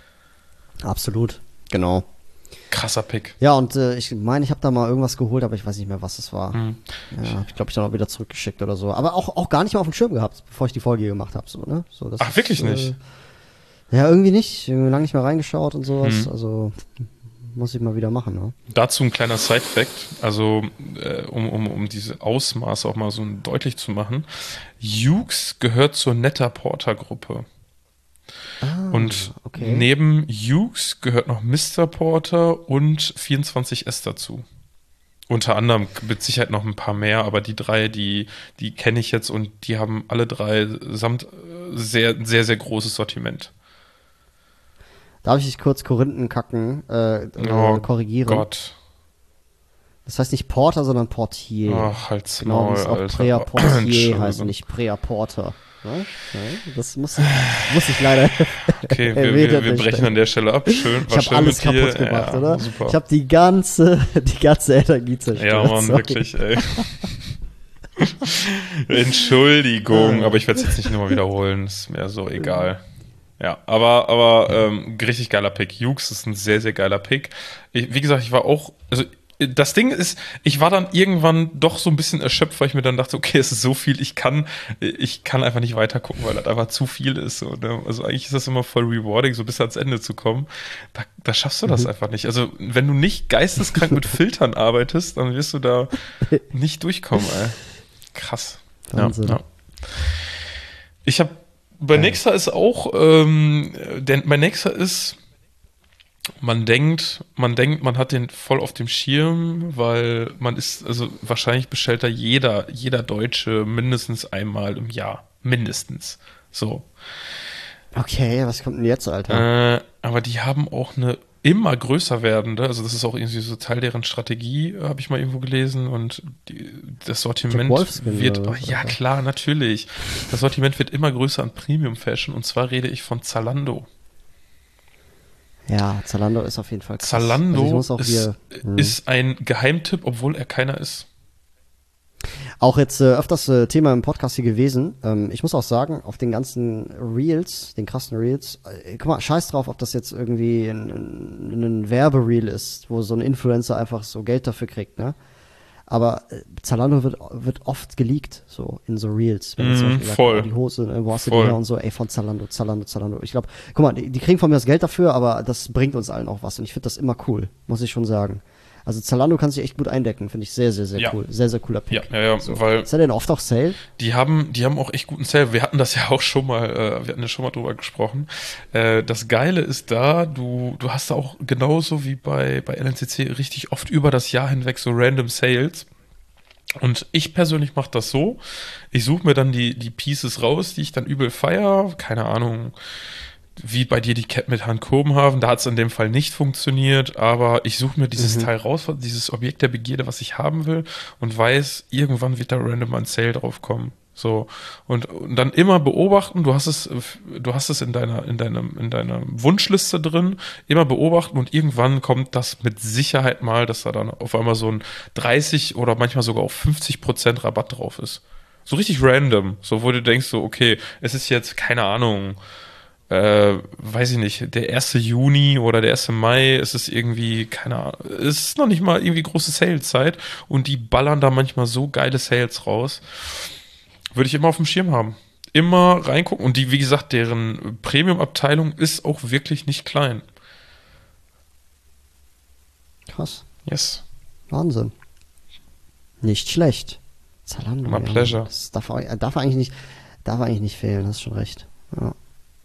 Absolut, genau. Krasser Pick. Ja, und äh, ich meine, ich habe da mal irgendwas geholt, aber ich weiß nicht mehr, was es war. Hm. Ja, hab ich glaube ich dann auch wieder zurückgeschickt oder so. Aber auch, auch gar nicht mal auf dem Schirm gehabt, bevor ich die Folge gemacht habe. So, ne? So, das Ach, ist, wirklich äh, nicht? Ja, irgendwie nicht. Irgendwie lange nicht mehr reingeschaut und sowas. Mhm. Also muss ich mal wieder machen. Ne? Dazu ein kleiner Side-Fact, also äh, um, um, um diese Ausmaße auch mal so deutlich zu machen. Jux gehört zur Net-A-Porter-Gruppe. Ah, Und okay. neben Jux gehört noch Mister Porter und vierundzwanzig S dazu. Unter anderem mit Sicherheit noch ein paar mehr, aber die drei, die, die kenne ich jetzt und die haben alle drei samt äh, sehr, sehr, sehr großes Sortiment. Darf ich dich kurz Korinthen kacken, äh, äh, Oh korrigieren? Gott. Das heißt nicht Porter, sondern Portier. Ach, halt's Genau, Maul, das ist auch Alter. Prea Portier Entschuldigung. heißt, nicht Prea Porter. Ja? Ja, das muss, muss ich leider Okay, wir, erwähnt wir, an wir der brechen Stelle. an der Stelle ab. Schön, Ich habe alles kaputt gemacht, ja, oder? Super. Ich habe die ganze, die ganze Energie zerstört. Ja, Mann, Sorry. wirklich, ey. Entschuldigung, aber ich werde es jetzt nicht nochmal wiederholen. Ist mir so egal. Ja, aber, aber ähm, richtig geiler Pick. Hughes ist ein sehr, sehr geiler Pick. Ich, wie gesagt, ich war auch, also das Ding ist, ich war dann irgendwann doch so ein bisschen erschöpft, weil ich mir dann dachte, okay, es ist so viel, ich kann, ich kann einfach nicht weiter gucken, weil das einfach zu viel ist. So, ne? Also eigentlich ist das immer voll rewarding, so bis ans Ende zu kommen. Da, da schaffst du das Mhm. einfach nicht. Also wenn du nicht geisteskrank mit Filtern arbeitest, dann wirst du da nicht durchkommen, ey. Krass. Wahnsinn. Ja, ja. Ich habe, bei Nexa ist auch, ähm, denn bei Nexa ist, man denkt, man denkt, man hat den voll auf dem Schirm, weil man ist, also wahrscheinlich bestellt da jeder, jeder Deutsche mindestens einmal im Jahr. Mindestens. So. Okay, was kommt denn jetzt, Alter? Äh, aber die haben auch eine immer größer werdende, also das ist auch irgendwie so Teil deren Strategie, habe ich mal irgendwo gelesen, und die, das Sortiment Jack Wolfskin wird, oder oh, was, ja Alter? klar, natürlich, das Sortiment wird immer größer an Premium Fashion, und zwar rede ich von Zalando. Ja, Zalando ist auf jeden Fall krass. Zalando Also ich muss auch ist, hier, hm. ist ein Geheimtipp, obwohl er keiner ist. Auch jetzt äh, öfters äh, Thema im Podcast hier gewesen. Ähm, ich muss auch sagen, auf den ganzen Reels, den krassen Reels, äh, guck mal, scheiß drauf, ob das jetzt irgendwie ein, ein, ein Werbereel ist, wo so ein Influencer einfach so Geld dafür kriegt, ne? Aber äh, Zalando wird, wird oft geleakt, so in so Reels. Wenn Mhm, jetzt zum Beispiel sagt, voll. oh, die Hose, äh, wo hast du Voll. die her und so, ey, von Zalando, Zalando, Zalando. Ich glaube, guck mal, die, die kriegen von mir das Geld dafür, aber das bringt uns allen auch was. Und ich finde das immer cool, muss ich schon sagen. Also Zalando kann sich echt gut eindecken, finde ich sehr, sehr, sehr Ja. cool. Sehr, sehr cooler Pick. Ja, ja, ja, So. weil Ist er denn oft auch Sale? die haben, die haben auch echt guten Sale. Wir hatten das ja auch schon mal, äh, wir hatten ja schon mal drüber gesprochen. Äh, das Geile ist da, du, du hast da auch genauso wie bei, bei L N C C richtig oft über das Jahr hinweg so random Sales. Und ich persönlich mache das so, ich suche mir dann die, die Pieces raus, die ich dann übel feier, keine Ahnung, wie bei dir die Cap mit Han Kobenhaven, da hat es in dem Fall nicht funktioniert, aber ich suche mir dieses Mhm. Teil raus, dieses Objekt der Begierde, was ich haben will, und weiß, irgendwann wird da random ein Sale drauf kommen. So. Und, und dann immer beobachten, du hast es, du hast es in deiner, in deinem, in deiner Wunschliste drin, immer beobachten, und irgendwann kommt das mit Sicherheit mal, dass da dann auf einmal so ein dreißig oder manchmal sogar auch fünfzig Prozent Rabatt drauf ist. So richtig random, so wo du denkst so, okay, es ist jetzt, keine Ahnung, äh, weiß ich nicht, der erste Juni oder der erste Mai, es ist irgendwie, keine Ahnung, es ist noch nicht mal irgendwie große Sales-Zeit, und die ballern da manchmal so geile Sales raus. Würde ich immer auf dem Schirm haben. Immer reingucken, und die, wie gesagt, deren Premium-Abteilung ist auch wirklich nicht klein. Krass. Yes. Wahnsinn. Nicht schlecht. Zalando. My ja. pleasure. Das darf, auch- darf eigentlich nicht, darf eigentlich nicht fehlen, hast schon recht. Ja.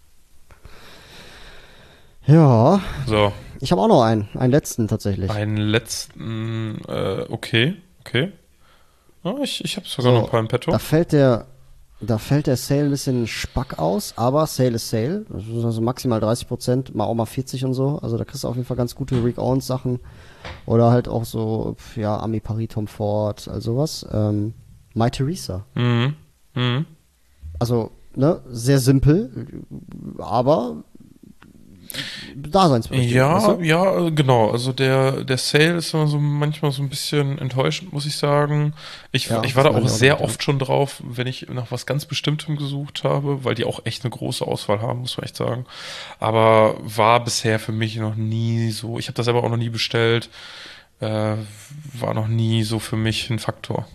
Ja, So, ich habe auch noch einen, einen letzten tatsächlich. einen letzten, äh, okay, okay. Ja, ich ich habe sogar So, noch ein paar im Petto. Da fällt der, da fällt der Sale ein bisschen Spack aus, aber Sale ist Sale. Das ist also maximal dreißig Prozent, mal auch mal vierzig und so. Also da kriegst du auf jeden Fall ganz gute Rick Owens Sachen. Oder halt auch so, ja, Ami Paris, Tom Ford, also sowas. Ähm, My Theresa. Mhm. Mhm. Also, ne, sehr simpel, aber Daseinsberechtigung. Ja, weißt du? ja, genau. Also der, der Sale ist immer so manchmal so ein bisschen enttäuschend, muss ich sagen. Ich, Ja, ich war das da meine auch ich auch sehr damit, ja. oft schon drauf, wenn ich nach was ganz Bestimmtem gesucht habe, weil die auch echt eine große Auswahl haben, muss man echt sagen. Aber war bisher für mich noch nie so. Ich habe das aber auch noch nie bestellt. Äh, war noch nie so für mich ein Faktor.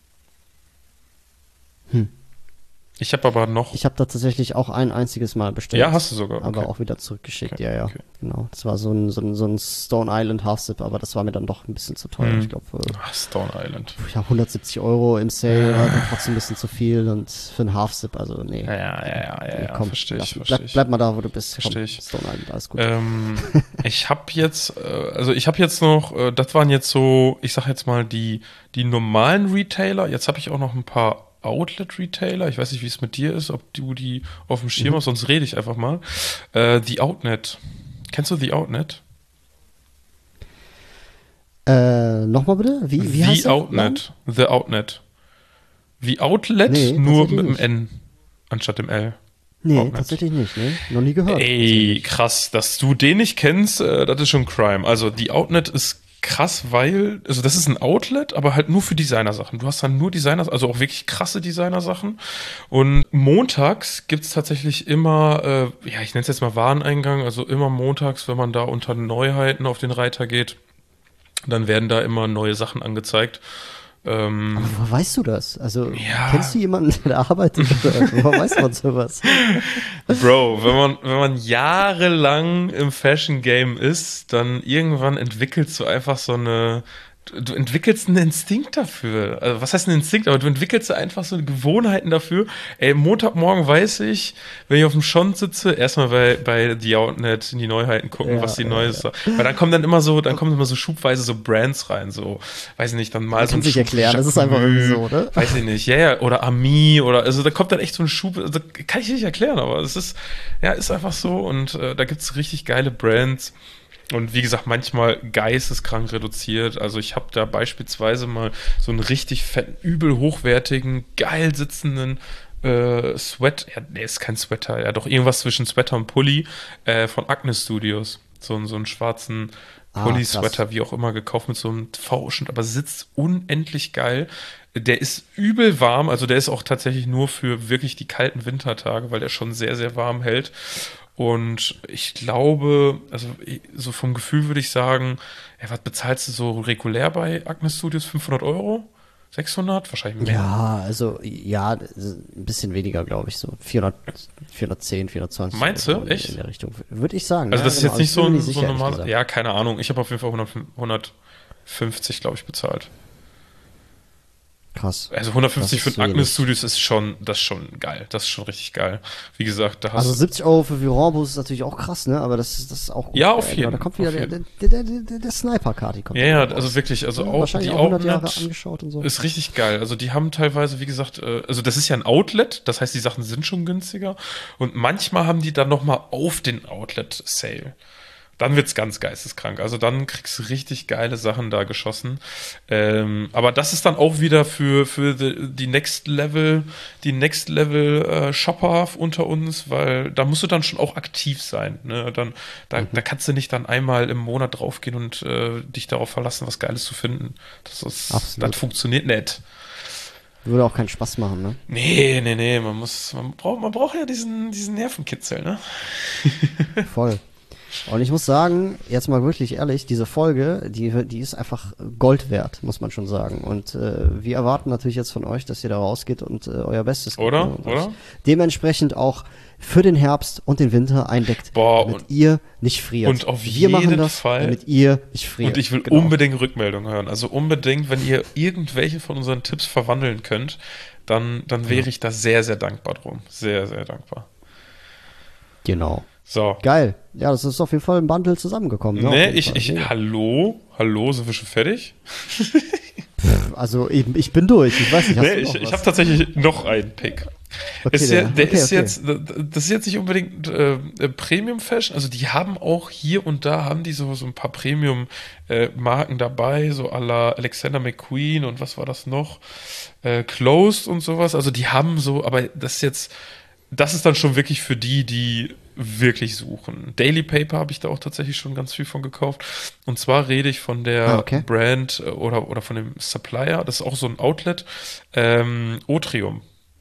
Hm. Ich habe aber noch. Ich habe da tatsächlich auch ein einziges Mal bestellt. Ja, hast du sogar. Aber Okay. auch wieder zurückgeschickt, Okay, ja, ja. okay. Genau. Das war so ein, so ein, so ein Stone Island Half-Zip, aber das war mir dann doch ein bisschen zu teuer. Hm. Ich glaube, äh, Ah, Stone Island. ja, hundertsiebzig Euro im Sale war dann trotzdem ein bisschen zu viel, und für einen Half-Zip, also nee. Ja, ja, ja, ja, ja, nee, ja komm, verstehe ich, lass- verstehe bleib, ich. bleib mal da, wo du bist. Versteh Komm, ich. Stone Island, alles gut. Ähm, ich habe jetzt, äh, also ich habe jetzt noch, äh, das waren jetzt so, ich sag jetzt mal die, die normalen Retailer. Jetzt habe ich auch noch ein paar Outlet-Retailer. Ich weiß nicht, wie es mit dir ist, ob du die auf dem Schirm Mhm. hast, sonst rede ich einfach mal. Äh, The Outnet. Kennst du The Outnet? Äh, Äh, Nochmal bitte? Wie, wie heißt The der? Outnet. The Outnet. Wie Outlet, Nee, nur mit dem nicht. N anstatt dem L. Nee, Outnet. tatsächlich nicht. Ne? Noch nie gehört. Ey, krass, dass du den nicht kennst, äh, das ist schon Crime. Also die Outnet ist krass, weil, also das ist ein Outlet, aber halt nur für Designersachen. Du hast dann nur Designer, also auch wirklich krasse Designersachen. Und montags gibt's tatsächlich immer, äh, ja, ich nenne es jetzt mal Wareneingang, also immer montags, wenn man da unter Neuheiten auf den Reiter geht, dann werden da immer neue Sachen angezeigt. Ähm, Aber woher weißt du das? Also, Ja. kennst du jemanden, der da arbeitet? Oder woher weiß man sowas? Bro, wenn man, wenn man jahrelang im Fashion-Game ist, dann irgendwann entwickelst du einfach so eine, du, du entwickelst einen Instinkt dafür. Also, was heißt ein Instinkt? Aber du entwickelst einfach so Gewohnheiten dafür. Ey, Montagmorgen weiß ich, wenn ich auf dem Schont sitze, erstmal bei, bei The Outnet in die Neuheiten gucken, Ja, was die ja, Neues ist. Weil dann kommen dann immer so, dann kommen immer so schubweise so Brands rein, so, weiß ich nicht, dann mal Man so ein kann sich Schub erklären, das ist einfach irgendwie so, ne? Weiß ich nicht, ja, ja, oder Ami oder, also da kommt dann echt so ein Schub, also, kann ich nicht erklären, aber es ist, ja, ist einfach so und äh, da gibt's richtig geile Brands und wie gesagt, manchmal geisteskrank reduziert, also ich habe da beispielsweise mal so einen richtig fetten, übel hochwertigen, geil sitzenden äh, Sweat, ja, nee, ist kein Sweater, ja doch irgendwas zwischen Sweater und Pulli äh, von Agnes Studios, so, so einen schwarzen Ah, Pulli-Sweater, wie auch immer, gekauft mit so einem V-Schnitt, aber sitzt unendlich geil. Der ist übel warm, also der ist auch tatsächlich nur für wirklich die kalten Wintertage, weil der schon sehr, sehr warm hält. Und ich glaube, also so vom Gefühl würde ich sagen, ey, was bezahlst du so regulär bei Agnes Studios? fünfhundert Euro? sechshundert? Wahrscheinlich mehr. Ja, also, ja, ein bisschen weniger, glaube ich, so vierhundert, vierhundertzehn, vierhundertzwanzig. Meinst du? so in- Echt? In der Richtung, würde ich sagen. Also ja, das ist genau. jetzt nicht Ich so bin mir ein, nicht so sicher, ein ehrlich normaler, gesagt. ja, keine Ahnung. Ich habe auf jeden Fall hundert, hundertfünfzig, glaube ich, bezahlt. Krass. Also hundertfünfzig Das für ist ein Agnes wenig. Studios ist schon, das ist schon geil. Das ist schon richtig geil. Wie gesagt, da hast Also du. siebzig Euro für Viron-Bus ist natürlich auch krass, ne? Aber das ist, das ist auch gut. Ja, auf Äh, jeden, Da kommt wieder auf der, jeden. der, der, der, der, der Sniper-Kati kommt. Ja, wieder ja, raus. also wirklich, also Ja, auch wahrscheinlich die auch hundert Jahre Outnet angeschaut und so. ist richtig geil. Also die haben teilweise, wie gesagt, äh, also das ist ja ein Outlet, das heißt, die Sachen sind schon günstiger. Und manchmal haben die dann nochmal auf den Outlet-Sale. Dann wird's ganz geisteskrank. Also dann kriegst du richtig geile Sachen da geschossen. Ähm, aber das ist dann auch wieder für, für die, die Next Level, die Next Level äh, Shopper unter uns, weil da musst du dann schon auch aktiv sein. Ne? Dann, da, Mhm. da kannst du nicht dann einmal im Monat draufgehen und äh, dich darauf verlassen, was Geiles zu finden. Das ist, Absolut. das funktioniert nicht. Würde auch keinen Spaß machen, ne? Nee, nee, nee, man muss, man braucht, man braucht ja diesen, diesen Nervenkitzel, ne? Voll. Und ich muss sagen, jetzt mal wirklich ehrlich, diese Folge, die, die ist einfach Gold wert, muss man schon sagen. Und äh, wir erwarten natürlich jetzt von euch, dass ihr da rausgeht und äh, euer Bestes gebt, Oder? ne? Und Oder? euch dementsprechend auch für den Herbst und den Winter eindeckt, Boah, damit und- ihr nicht friert. und auf wir machen jeden das, Fall- damit ihr nicht friert. Und ich will Genau. unbedingt Rückmeldung hören. Also unbedingt, wenn ihr irgendwelche von unseren Tipps verwandeln könnt, dann, dann wäre ich da sehr, sehr dankbar drum. Sehr, sehr dankbar. Genau. So. Geil. Ja, das ist auf jeden Fall ein Bundle zusammengekommen. Ne? Auf Nee, jeden ich, Fall. ich, Mega. hallo? Hallo, sind wir schon fertig? Also eben, ich bin durch. Ich weiß nicht, hast Nee, du ich, noch ich was? habe tatsächlich noch einen Pick. Okay, ist ja, der- der okay, ist okay. jetzt, das ist jetzt nicht unbedingt äh, äh, Premium Fashion, also die haben auch hier und da haben die so, so ein paar Premium äh, Marken dabei, so à la Alexander McQueen und was war das noch? Äh, Closed und sowas, also die haben so, aber das ist jetzt, das ist dann schon wirklich für die, die wirklich suchen. Daily Paper habe ich da auch tatsächlich schon ganz viel von gekauft. Und zwar rede ich von der Ah, okay. Brand äh, oder, oder von dem Supplier, das ist auch so ein Outlet, ähm, Otrium.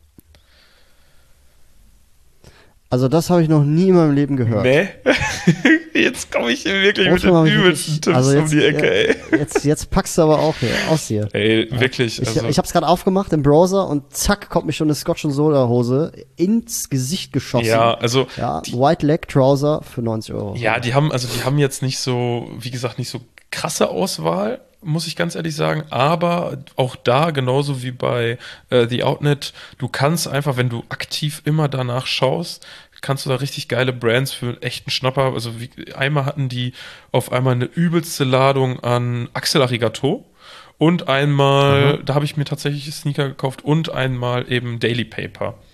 Also das habe ich noch nie in meinem Leben gehört. Nee. Jetzt komme ich hier wirklich mit Otrium hab den ich übelsten wirklich- Tipps also um jetzt, die Ecke, ey. äh, Jetzt, jetzt packst du aber auch hier, aus hier. Ey, wirklich. Ich, Also, ich habe es gerade aufgemacht im Browser und zack, kommt mir schon eine Scotch and Soda Hose ins Gesicht geschossen. ja, also Ja, White Leg Trouser für neunzig Euro. ja, die haben, also die haben jetzt nicht so, wie gesagt, nicht so krasse Auswahl, muss ich ganz ehrlich sagen, aber auch da, genauso wie bei äh, The Outnet, du kannst einfach, wenn du aktiv immer danach schaust, kannst du da richtig geile Brands für einen echten Schnapper, also wie, einmal hatten die auf einmal eine übelste Ladung an Axel Arigato und einmal, da habe ich mir tatsächlich Sneaker gekauft und einmal eben Daily Paper.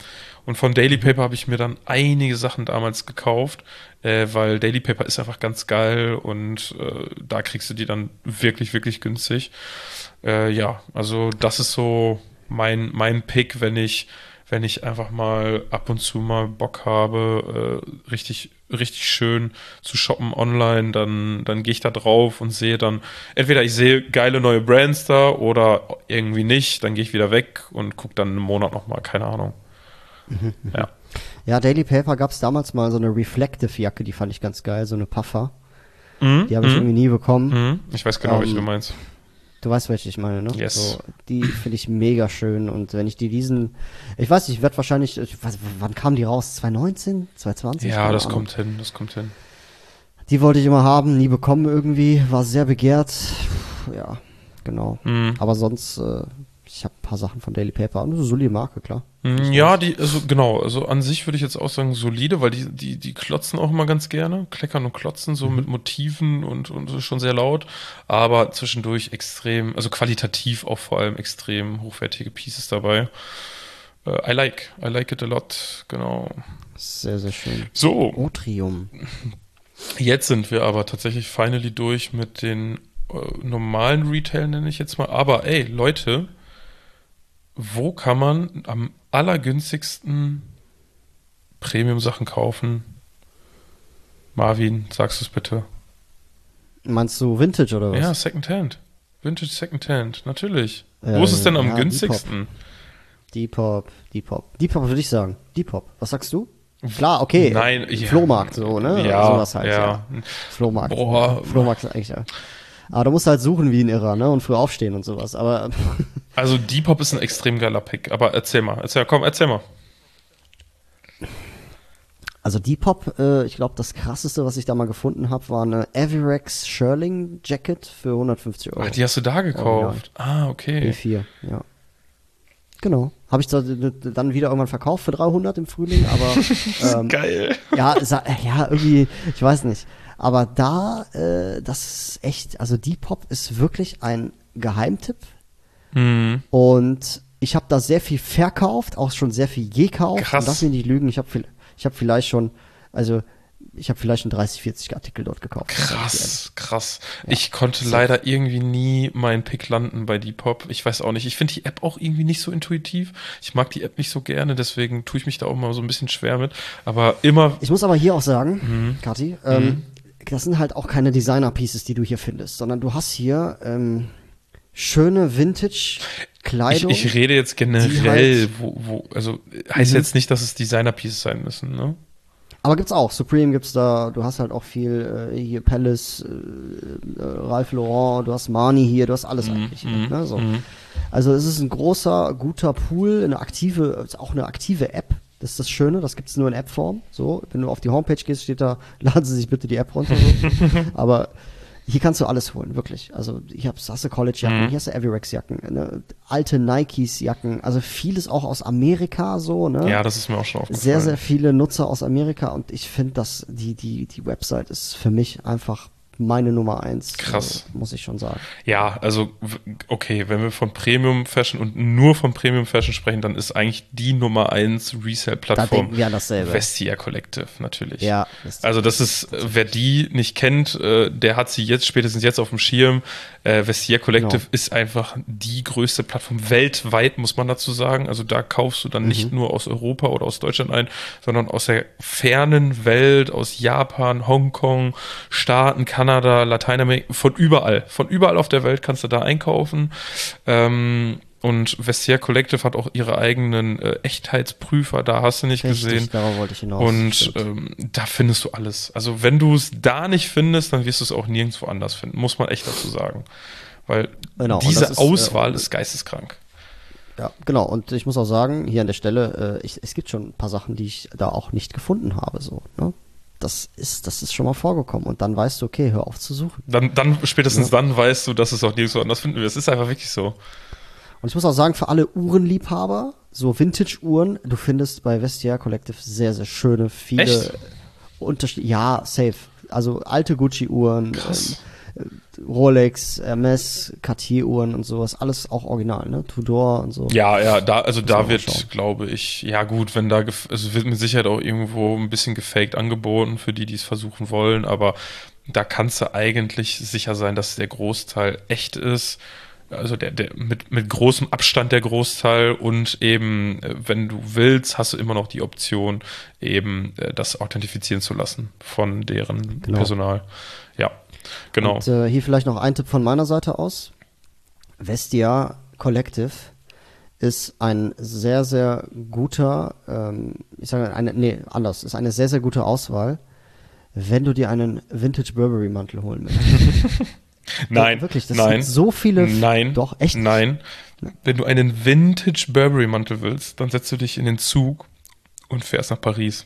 Und von Daily Paper habe ich mir dann einige Sachen damals gekauft, äh, weil Daily Paper ist einfach ganz geil und äh, da kriegst du die dann wirklich, wirklich günstig. Äh, ja, also das ist so mein, mein Pick, wenn ich, wenn ich einfach mal ab und zu mal Bock habe, äh, richtig, richtig schön zu shoppen online, dann, dann gehe ich da drauf und sehe dann, entweder ich sehe geile neue Brands da oder irgendwie nicht, dann gehe ich wieder weg und gucke dann einen Monat nochmal, keine Ahnung. Mhm, ja. Ja, Daily Paper gab es damals mal so eine Reflective-Jacke, die fand ich ganz geil, so eine Puffer. Mhm, Die habe ich mhm, irgendwie nie bekommen. mhm. Ich weiß genau, Ähm, welche du meinst. Du weißt, welche ich meine, ne? Yes. So, die finde ich mega schön und wenn ich die diesen, ich weiß nicht, ich werde wahrscheinlich, ich weiß, wann kam die raus? zwanzig neunzehn? zwanzig zwanzig? Ja, Keine das Ahnung. kommt hin, das kommt hin. Die wollte ich immer haben, nie bekommen irgendwie, war sehr begehrt. Ja, genau. Mhm. Aber sonst, äh, ich habe ein paar Sachen von Daily Paper, eine solide Marke, klar. Mm, Ja, die, also genau, also an sich würde ich jetzt auch sagen solide, weil die, die, die klotzen auch immer ganz gerne, kleckern und klotzen, so Mhm. mit Motiven und, und so schon sehr laut, aber zwischendurch extrem, also qualitativ auch vor allem extrem hochwertige Pieces dabei. Äh, I like, I like it a lot, genau. Sehr, sehr schön. So, Otrium. jetzt sind wir aber tatsächlich finally durch mit den äh, normalen Retail, nenne ich jetzt mal, aber ey, Leute, wo kann man am allergünstigsten Premium-Sachen kaufen? Marvin, sagst du es bitte? Meinst du Vintage oder was? Ja, Secondhand. Vintage Secondhand, natürlich. Äh, Wo ist es denn am ja, günstigsten? Depop, Depop. Depop würde ich sagen. Depop. Was sagst du? Klar, okay. Nein, äh, ja. Flohmarkt, so, ne? Ja, Sowas halt, ja. ja. Flohmarkt. Boah. Flohmarkt ist eigentlich, ja. Aber du musst halt suchen wie ein Irrer, ne? Und früh aufstehen und sowas. Aber Also Depop ist ein extrem geiler Pick, aber erzähl mal, erzähl, komm, erzähl mal. also Depop, äh, ich glaube, das krasseste, was ich da mal gefunden habe, war eine Avirex Shirling Jacket für hundertfünfzig Euro. Ach, die hast du da gekauft. Ah, okay. B vier, ja. Genau. Habe ich da, dann wieder irgendwann verkauft für dreihundert im Frühling, aber ähm, Geil. ja, sa- ja, irgendwie, ich weiß nicht. Aber da, äh, das ist echt, also Depop ist wirklich ein Geheimtipp. Hm. Und ich habe da sehr viel verkauft, auch schon sehr viel gekauft. Krass. Und lass mich nicht lügen, ich habe viel, ich habe vielleicht schon, also ich habe vielleicht schon dreißig, vierzig Artikel dort gekauft. Krass, krass. Ja. Ich konnte So. leider irgendwie nie meinen Pick landen bei Depop. Ich weiß auch nicht. Ich finde die App auch irgendwie nicht so intuitiv. Ich mag die App nicht so gerne, deswegen tue ich mich da auch mal so ein bisschen schwer mit. Aber immer. Ich muss aber hier auch sagen, Mhm. Kathi, ähm, das sind halt auch keine Designer-Pieces, die du hier findest, sondern du hast hier ähm, schöne Ich, Vintage-Kleidung. ich rede jetzt generell, die halt- wo, wo, also heißt Mhm. jetzt nicht, dass es Designer-Pieces sein müssen, ne? Aber gibt's auch. Supreme gibt's da. Du hast halt auch viel äh, hier Palace, äh, äh, Ralph Lauren, du hast Marni hier, du hast alles eigentlich hier. Mhm, Ne, so. mhm. Also es ist ein großer, guter Pool, eine aktive, ist auch eine aktive App. Das ist das Schöne, das gibt's nur in App-Form. So, wenn du auf die Homepage gehst, steht da, laden Sie sich bitte die App runter. So. Aber hier kannst du alles holen, wirklich. Also hier hast hast du College-Jacken, Mhm. hier hast du Avirex-Jacken, ne? Alte Nikes-Jacken, also vieles auch aus Amerika so, ne? Ja, das ist mir auch schon aufgefallen. Sehr, sehr viele Nutzer aus Amerika und ich finde, dass die, die, die Website ist für mich einfach meine Nummer eins. Krass. Äh, muss ich schon sagen. Ja, also w- okay, wenn wir von Premium Fashion und nur von Premium Fashion sprechen, dann ist eigentlich die Nummer eins Da Resale-Plattform denken wir an dasselbe. Vestia Collective natürlich. Ja. Vestia. Also das ist, äh, wer die nicht kennt, äh, der hat sie jetzt spätestens jetzt auf dem Schirm. Äh, Vestia Collective Genau. ist einfach die größte Plattform weltweit, muss man dazu sagen. Also da kaufst du dann Mhm. nicht nur aus Europa oder aus Deutschland ein, sondern aus der fernen Welt, aus Japan, Hongkong, Staaten, Kanada, Lateinamerika, von überall. Von überall auf der Welt kannst du da einkaufen. Ähm, und Vestia Collective hat auch ihre eigenen äh, Echtheitsprüfer, da hast du nicht Richtig, gesehen. darauf wollte ich hinaus. Und Stimmt. ähm, da findest du alles. Also wenn du es da nicht findest, dann wirst du es auch nirgendwo anders finden, muss man echt dazu sagen. Weil Genau, und diese das ist, äh, Auswahl ist geisteskrank. Ja, genau. Und ich muss auch sagen, hier an der Stelle, äh, ich, es gibt schon ein paar Sachen, die ich da auch nicht gefunden habe. So, ne? Das ist, das ist schon mal vorgekommen. Und dann weißt du, okay, hör auf zu suchen. Dann, dann spätestens Ja. dann weißt du, dass es auch nirgendwo anders finden wirst. Es ist einfach wirklich so. Und ich muss auch sagen, für alle Uhrenliebhaber, so Vintage-Uhren, du findest bei Vestia Collective sehr, sehr schöne, viele Echt? Unterschiede. Ja, safe. Also alte Gucci-Uhren, Krass. ähm, Rolex, Hermes, Cartier-Uhren und sowas, alles auch original, ne? Tudor und so. Ja, ja, da, also Muss man da mal wird, schauen. glaube ich, ja gut, wenn da, gef- also wird mit Sicherheit auch irgendwo ein bisschen gefaked angeboten für die, die es versuchen wollen, aber da kannst du eigentlich sicher sein, dass der Großteil echt ist. Also der, der mit, mit großem Abstand der Großteil und eben, äh, wenn du willst, hast du immer noch die Option, eben äh, das authentifizieren zu lassen von deren Genau. Personal. Ja, genau. Und äh, hier vielleicht noch ein Tipp von meiner Seite aus. Vestia Collective ist ein sehr, sehr guter, ähm, ich sage eine, nee, anders, ist eine sehr, sehr gute Auswahl, wenn du dir einen Vintage Burberry Mantel holen möchtest. Nein, Wirklich, das nein, sind so viele. nein, Doch, echt? nein. Wenn du einen Vintage Burberry Mantel willst, dann setzt du dich in den Zug und fährst nach Paris.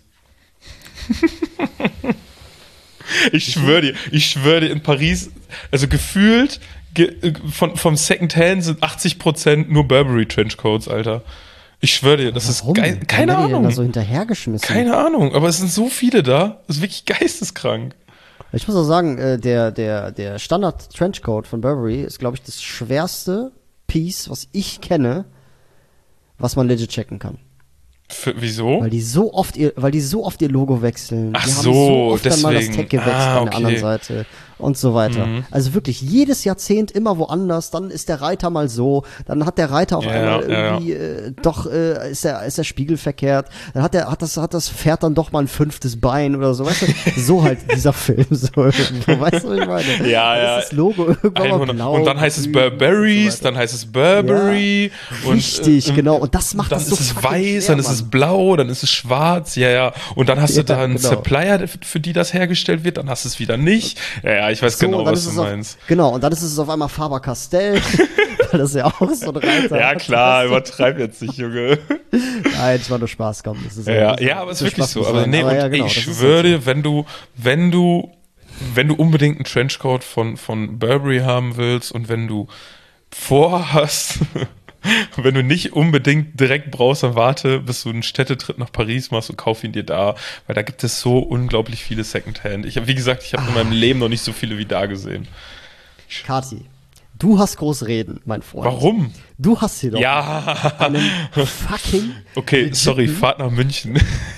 Ich schwöre dir, ich schwöre dir, in Paris, also gefühlt ge, von, vom Secondhand sind achtzig Prozent nur Burberry Trenchcoats, Alter. Ich schwöre dir, das Warum? ist geil. Warum Keine werden die denn Ahnung. da so hinterhergeschmissen? Keine Ahnung, aber es sind so viele da. Das ist wirklich geisteskrank. Ich muss auch sagen, äh, der, der, der Standard Trenchcoat von Burberry ist, glaube ich, das schwerste Piece, was ich kenne, was man legit checken kann. Für, wieso? Weil die so oft ihr, weil die so oft ihr Logo wechseln. Ach die haben so, so oft dann mal das deswegen. Tag gewechselt Ah, an der okay. anderen Seite und so weiter. Mhm. Also wirklich jedes Jahrzehnt immer woanders, dann ist der Reiter mal so, dann hat der Reiter auf Ja, einmal ja, irgendwie äh, doch äh, ist der ist der Spiegel verkehrt, dann hat der hat das hat das Pferd dann doch mal ein fünftes Bein oder so, weißt du? So halt dieser Film so, weißt du, was ich meine? Ja, Dann ja. ist das Logo irgendwann mal hundert blau. Und dann heißt es grün Burberrys, und so weiter. dann heißt es Burberry. und, Richtig, äh, genau. Und das macht dann das so ist es fucking weiß, schwer, dann ist es Mann. blau, dann ist es schwarz, ja, ja. Und dann hast Ja, du da einen genau. Supplier, für die das hergestellt wird, dann hast du es wieder nicht. Ja, ja, ich weiß So, genau, und dann was ist du es auf, meinst. Genau, und dann ist es auf einmal Faber-Castell, weil das ja auch so ein Reiter Ja, hat. klar, übertreib jetzt nicht, Junge. Nein, es war nur Spaß, komm. Das ist Ja, das ist- ja, aber es ist das wirklich Spaß so. muss Aber sein. nee, und ja, genau, ich das ist schwöre halt dir, wenn du, wenn du, wenn du unbedingt einen Trenchcoat von, von Burberry haben willst und wenn du vorhast, wenn du nicht unbedingt direkt brauchst, dann warte, bis du einen Städtetrip nach Paris machst und kauf ihn dir da, weil da gibt es so unglaublich viele Secondhand. Ich habe, wie gesagt, ich habe in meinem Leben noch nicht so viele wie da gesehen. so. Kati, du hast groß reden, mein Freund. Warum? Du hast hier doch Ja, einen fucking okay, sorry, legiten- Fahrt nach München.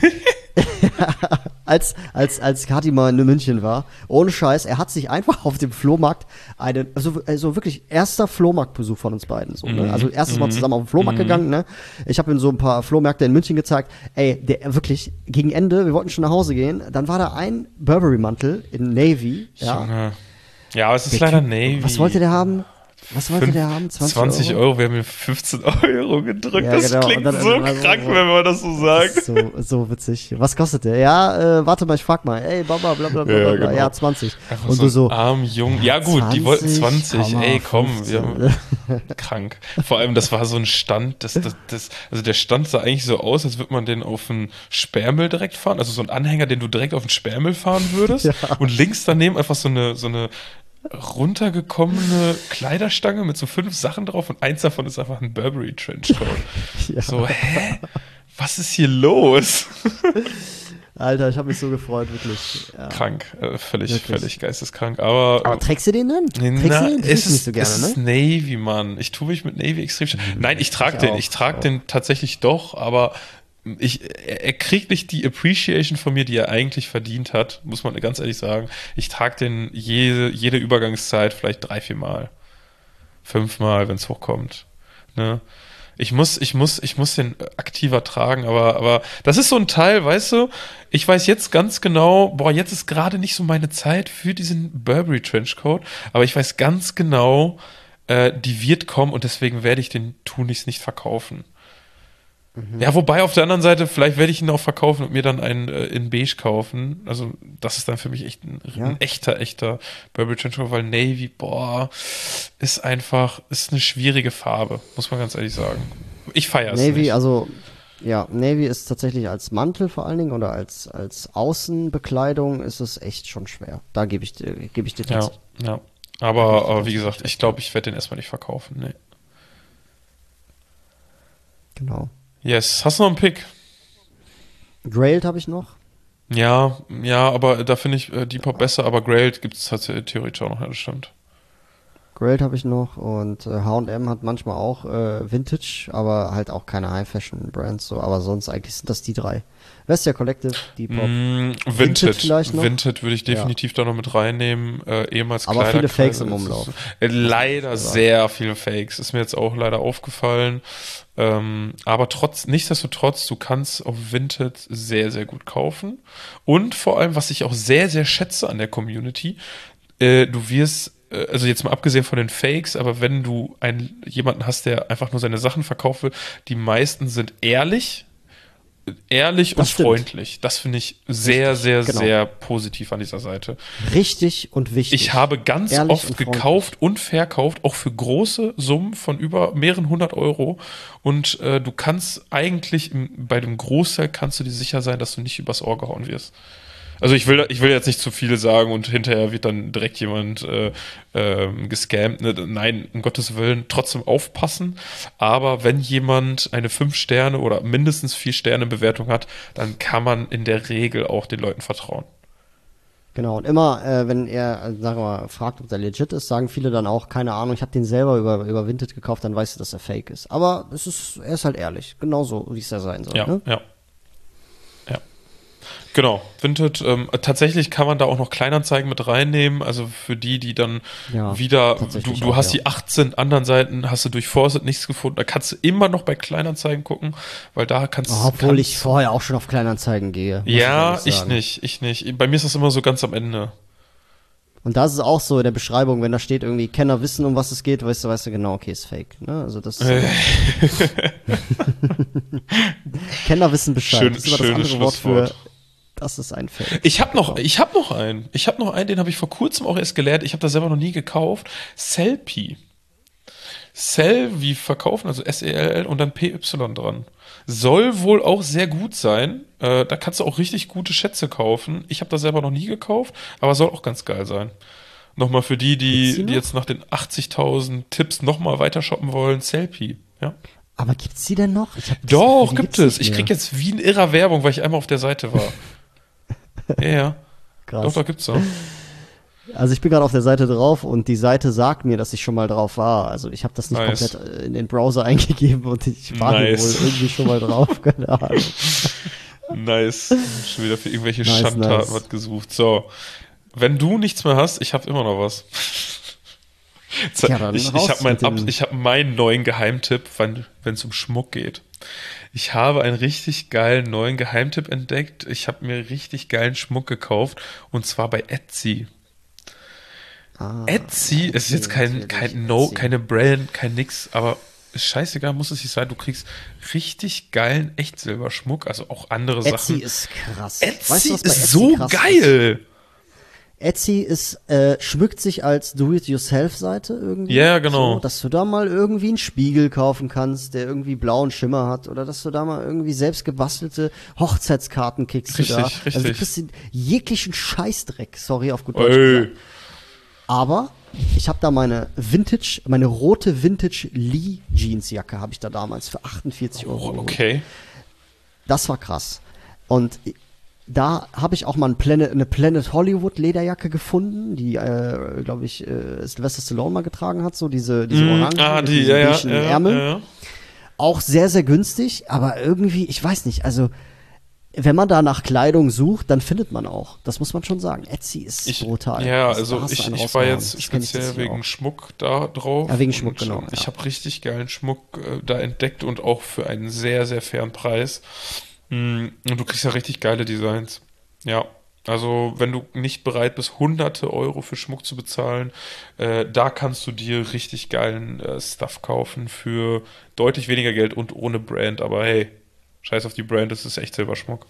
als, als, als Kati mal in München war, ohne Scheiß, er hat sich einfach auf dem Flohmarkt einen, also, also wirklich erster Flohmarktbesuch von uns beiden, so, ne? Also erstes Mal zusammen auf den Flohmarkt gegangen, ne? Ich habe ihm so ein paar Flohmärkte in München gezeigt, ey, der wirklich, gegen Ende, wir wollten schon nach Hause gehen, dann war da ein Burberry-Mantel in Navy, ja. Junge. Ja, aber es ist Der leider Typ- Navy. Was wollte der haben? Was wollte Fünf- der haben? zwanzig, zwanzig Euro? Euro, wir haben mir fünfzehn Euro gedrückt. Ja, das genau. klingt Und dann- so dann war so- krank, wenn man das so Das sagt. ist so, so witzig. Was kostet der? Ja, äh, warte mal, ich frag mal. Ey, Baba, bla bla bla, Ja, bla, bla. genau. Ja, zwanzig. Einfach Und so du so, ein arm Jung. Ja gut, die wollten zwanzig. Ey, komm, wir haben fünfzehn. krank. Vor allem, das war so ein Stand, das, das, das, also der Stand sah eigentlich so aus, als würde man den auf einen Sperrmüll direkt fahren. Also so ein Anhänger, den du direkt auf den Sperrmüll fahren würdest. Ja. Und links daneben einfach so eine, so eine runtergekommene Kleiderstange mit so fünf Sachen drauf und eins davon ist einfach ein Burberry Trenchcoat. Ja. So, hä? Was ist hier los? Alter, ich habe mich so gefreut, wirklich. Ja. Krank, äh, völlig, Wirklich. völlig geisteskrank. Aber, Aber trägst du den denn? Trägst na, du den? Du es trägst ihn nicht ist, so gerne, es ist ne? Navy, Mann. Ich tue mich mit Navy extrem schwer. Nein, ich trage Ich den. auch, Ich trage auch. den tatsächlich doch, aber ich, er, er kriegt nicht die Appreciation von mir, die er eigentlich verdient hat, muss man ganz ehrlich sagen. Ich trage den jede, jede Übergangszeit vielleicht drei, vier Mal. Fünfmal, wenn es hochkommt. Ne? Ich muss, ich muss, ich muss den aktiver tragen, aber, aber das ist so ein Teil, weißt du, ich weiß jetzt ganz genau, boah, jetzt ist gerade nicht so meine Zeit für diesen Burberry Trenchcoat, aber ich weiß ganz genau, äh, die wird kommen und deswegen werde ich den tunlichst nicht verkaufen. Ja, wobei auf der anderen Seite, vielleicht werde ich ihn auch verkaufen und mir dann einen äh, in Beige kaufen. Also das ist dann für mich echt ein, Ja. ein echter, echter Burberry Trenchcoat, weil Navy, boah, ist einfach, ist eine schwierige Farbe, muss man ganz ehrlich sagen. Ich feiere es Navy, nicht. also, ja, Navy ist tatsächlich als Mantel vor allen Dingen oder als, als Außenbekleidung ist es echt schon schwer. Da gebe ich dir, gebe ich dir Ja, tatsächlich. ja. Aber, aber wie gesagt, ich glaube, ich werde den erstmal nicht verkaufen. Nee. Genau. Yes, hast du noch einen Pick? Grailed habe ich noch. Ja, ja, aber da finde ich äh, Depop besser, aber Grailed gibt es tatsächlich theoretisch auch noch, ja, das stimmt. Grailed habe ich noch und äh, H und M hat manchmal auch äh, Vintage, aber halt auch keine High-Fashion-Brands, so, aber sonst eigentlich sind das die drei. Vestia Collective, Depop. Mm, Vinted Vinted, vielleicht noch? Vinted würde ich definitiv da noch mit reinnehmen, äh, ehemals Aber viele Kleiderkreise. Fakes im Umlauf. Äh, leider muss man sagen. sehr viele Fakes, ist mir jetzt auch leider aufgefallen. Ähm, aber trotz, nichtsdestotrotz, du kannst auf Vinted sehr, sehr gut kaufen. Und vor allem, was ich auch sehr, sehr schätze an der Community, äh, du wirst, äh, also jetzt mal abgesehen von den Fakes, aber wenn du einen, jemanden hast, der einfach nur seine Sachen verkauft will, die meisten sind ehrlich, ehrlich Das und stimmt. freundlich. Das finde ich sehr, Richtig, sehr, genau. sehr positiv an dieser Seite. Richtig und wichtig. Ich habe ganz Ehrlich und oft freundlich. gekauft und verkauft, auch für große Summen von über mehreren hundert Euro. Und äh, du kannst eigentlich, im, bei dem Großteil kannst du dir sicher sein, dass du nicht übers Ohr gehauen wirst. Also ich will, ich will jetzt nicht zu viele sagen und hinterher wird dann direkt jemand äh, ähm, gescammt. Ne? Nein, um Gottes Willen, trotzdem aufpassen. Aber wenn jemand eine fünf Sterne oder mindestens vier Sterne Bewertung hat, dann kann man in der Regel auch den Leuten vertrauen. Genau, und immer, äh, wenn er, äh, sagen wir mal, fragt, ob der legit ist, sagen viele dann auch, keine Ahnung, ich habe den selber über, über Vinted gekauft, dann weißt du, dass er fake ist. Aber es ist, er ist halt ehrlich, genauso, wie es ja sein soll. Ja, Ne? ja. Ja. Genau, Vinted, ähm, tatsächlich kann man da auch noch Kleinanzeigen mit reinnehmen, also für die, die dann Ja, wieder, du, tatsächlich du auch, hast ja. die achtzehn anderen Seiten, hast du durchforstet, nichts gefunden, da kannst du immer noch bei Kleinanzeigen gucken, weil da kannst du... Obwohl ich vorher auch schon auf Kleinanzeigen gehe. muss Ja, ehrlich ich sagen. nicht, ich nicht. Bei mir ist das immer so ganz am Ende. Und da ist es auch so in der Beschreibung, wenn da steht irgendwie, Kenner wissen, um was es geht, weißt du, weißt du genau, okay, ist fake. Ne? Also das ist Äh, Kenner wissen Bescheid. Schön- das ist immer das schönes andere Wort für, Schlusswort. das ist ein Fake. Ich habe noch, ich habe noch einen. Ich habe noch einen, den habe ich vor kurzem auch erst gelernt. Ich habe das selber noch nie gekauft. Sellpy. Sell wie verkaufen, also S E L L und dann P Y dran. Soll wohl auch sehr gut sein. Äh, da kannst du auch richtig gute Schätze kaufen. Ich habe das selber noch nie gekauft, aber soll auch ganz geil sein. Nochmal für die, Gibt's die die, noch? die jetzt nach den achtzigtausend Tipps nochmal weiter shoppen wollen. Sellpy. Ja. Aber gibt's die denn noch? Ich hab das Doch, Gefühl, die gibt gibt's es. nicht Ich krieg mehr. jetzt wie ein irrer Werbung, weil ich einmal auf der Seite war. Ja, ja. Krass. Doch, da gibt's noch. Also ich bin gerade auf der Seite drauf und die Seite sagt mir, dass ich schon mal drauf war. Also ich habe das nicht Nice. komplett äh, in den Browser eingegeben und ich war hier Nice. wohl irgendwie schon mal drauf. Keine Ahnung. Nice. Schon wieder für irgendwelche Nice, Schandtaten nice. was gesucht. So. Wenn du nichts mehr hast, ich habe immer noch was. Ja, dann ich ich raus habe mein, mit dem- Ab- ich hab meinen neuen Geheimtipp, wenn es um Schmuck geht. Ich habe einen richtig geilen neuen Geheimtipp entdeckt. Ich habe mir richtig geilen Schmuck gekauft und zwar bei Etsy. Ah, Etsy ist jetzt kein, natürlich, kein No, Etsy. keine Brand, kein nix, aber ist scheißegal, muss es nicht sein. Du kriegst richtig geilen Echtsilberschmuck, also auch andere Etsy Sachen. ist krass. Etsy Weißt du, was bei ist Etsy so krass geil. Ist? Etsy ist, äh, schmückt sich als Do-it-yourself-Seite irgendwie. Ja, genau. So, dass du da mal irgendwie einen Spiegel kaufen kannst, der irgendwie blauen Schimmer hat. Oder dass du da mal irgendwie selbst gebastelte Hochzeitskarten kriegst. Richtig, du da. richtig. Also du kriegst den jeglichen Scheißdreck, sorry, auf gut Deutsch Ey. gesagt. Aber ich habe da meine Vintage, meine rote Vintage Lee Jeansjacke habe ich da damals für achtundvierzig Euro Oh, geholt. okay. Das war krass. Und da habe ich auch mal ein Planet, eine Planet Hollywood Lederjacke gefunden, die, äh, glaube ich, äh, Sylvester Stallone mal getragen hat, so diese, diese Mm, Orangen ah, mit die, diesen ja, ja, beigen ja, Ärmeln. ja. Auch sehr, sehr günstig, aber irgendwie, ich weiß nicht, also wenn man da nach Kleidung sucht, dann findet man auch. Das muss man schon sagen. Etsy ist Ich, brutal. ja, Das- da also hast du ich, einen ich war rausgehauen. jetzt Das kenn ich speziell tatsächlich wegen auch. Schmuck da drauf. Ja, wegen Schmuck, und, genau, ähm, Ich ja. habe richtig geilen Schmuck äh, da entdeckt und auch für einen sehr, sehr fairen Preis. Mm, Und du kriegst ja richtig geile Designs. Ja, also wenn du nicht bereit bist, hunderte Euro für Schmuck zu bezahlen, äh, da kannst du dir richtig geilen äh, Stuff kaufen für deutlich weniger Geld und ohne Brand. Aber hey, scheiß auf die Brand, das ist echt Silberschmuck.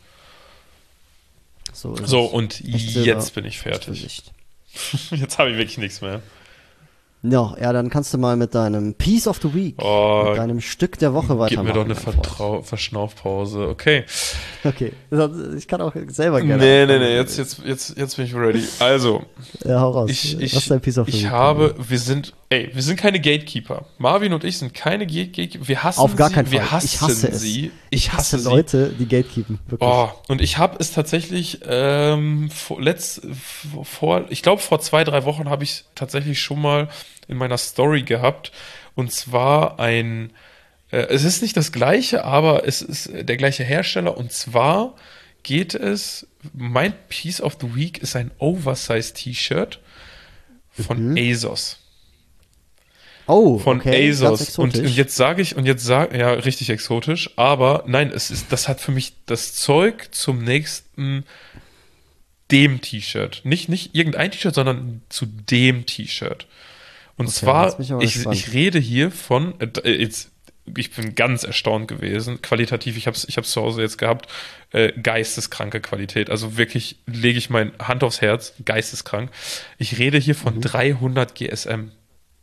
So, ist So, es. und Echt Silber, jetzt bin ich echt fertig. Gesicht. Jetzt habe ich wirklich nichts mehr. Ja, ja, dann kannst du mal mit deinem Piece of the Week, Oh, mit deinem Stück der Woche Gib weitermachen. mir doch eine mein Freund. Vertrau Verschnaufpause. Okay. Okay, ich kann auch selber gerne. Nee, nee, anfangen. nee, jetzt, jetzt, jetzt, jetzt bin ich ready. Also, Ja, hau raus. ich, Was ich, ist dein Piece of the ich Week? habe, wir sind ey, wir sind keine Gatekeeper. Marvin und ich sind keine Gatekeeper. Wir hassen Auf gar sie. keinen Fall. Wir hassen ich hasse es. sie. Ich hasse, hasse Leute, die Gatekeepen. Wirklich. Oh, und ich habe es tatsächlich ähm, vor, letzt, vor, ich glaube vor zwei, drei Wochen habe ich tatsächlich schon mal in meiner Story gehabt. Und zwar ein, äh, es ist nicht das gleiche, aber es ist der gleiche Hersteller. Und zwar geht es, mein Piece of the Week ist ein Oversize-T-Shirt von mhm. ASOS. Oh, von okay, ASOS. Und, und jetzt sage ich, und jetzt sage, ja, richtig exotisch, aber nein, es ist, das hat für mich das Zeug zum nächsten dem T-Shirt. Nicht, nicht irgendein T-Shirt, sondern zu dem T-Shirt. Und okay, zwar, ich, ich rede hier von, äh, jetzt, ich bin ganz erstaunt gewesen, qualitativ, ich habe es ich hab's zu Hause jetzt gehabt, äh, geisteskranke Qualität, also wirklich lege ich meine Hand aufs Herz, geisteskrank. Ich rede hier von mhm. dreihundert G S M.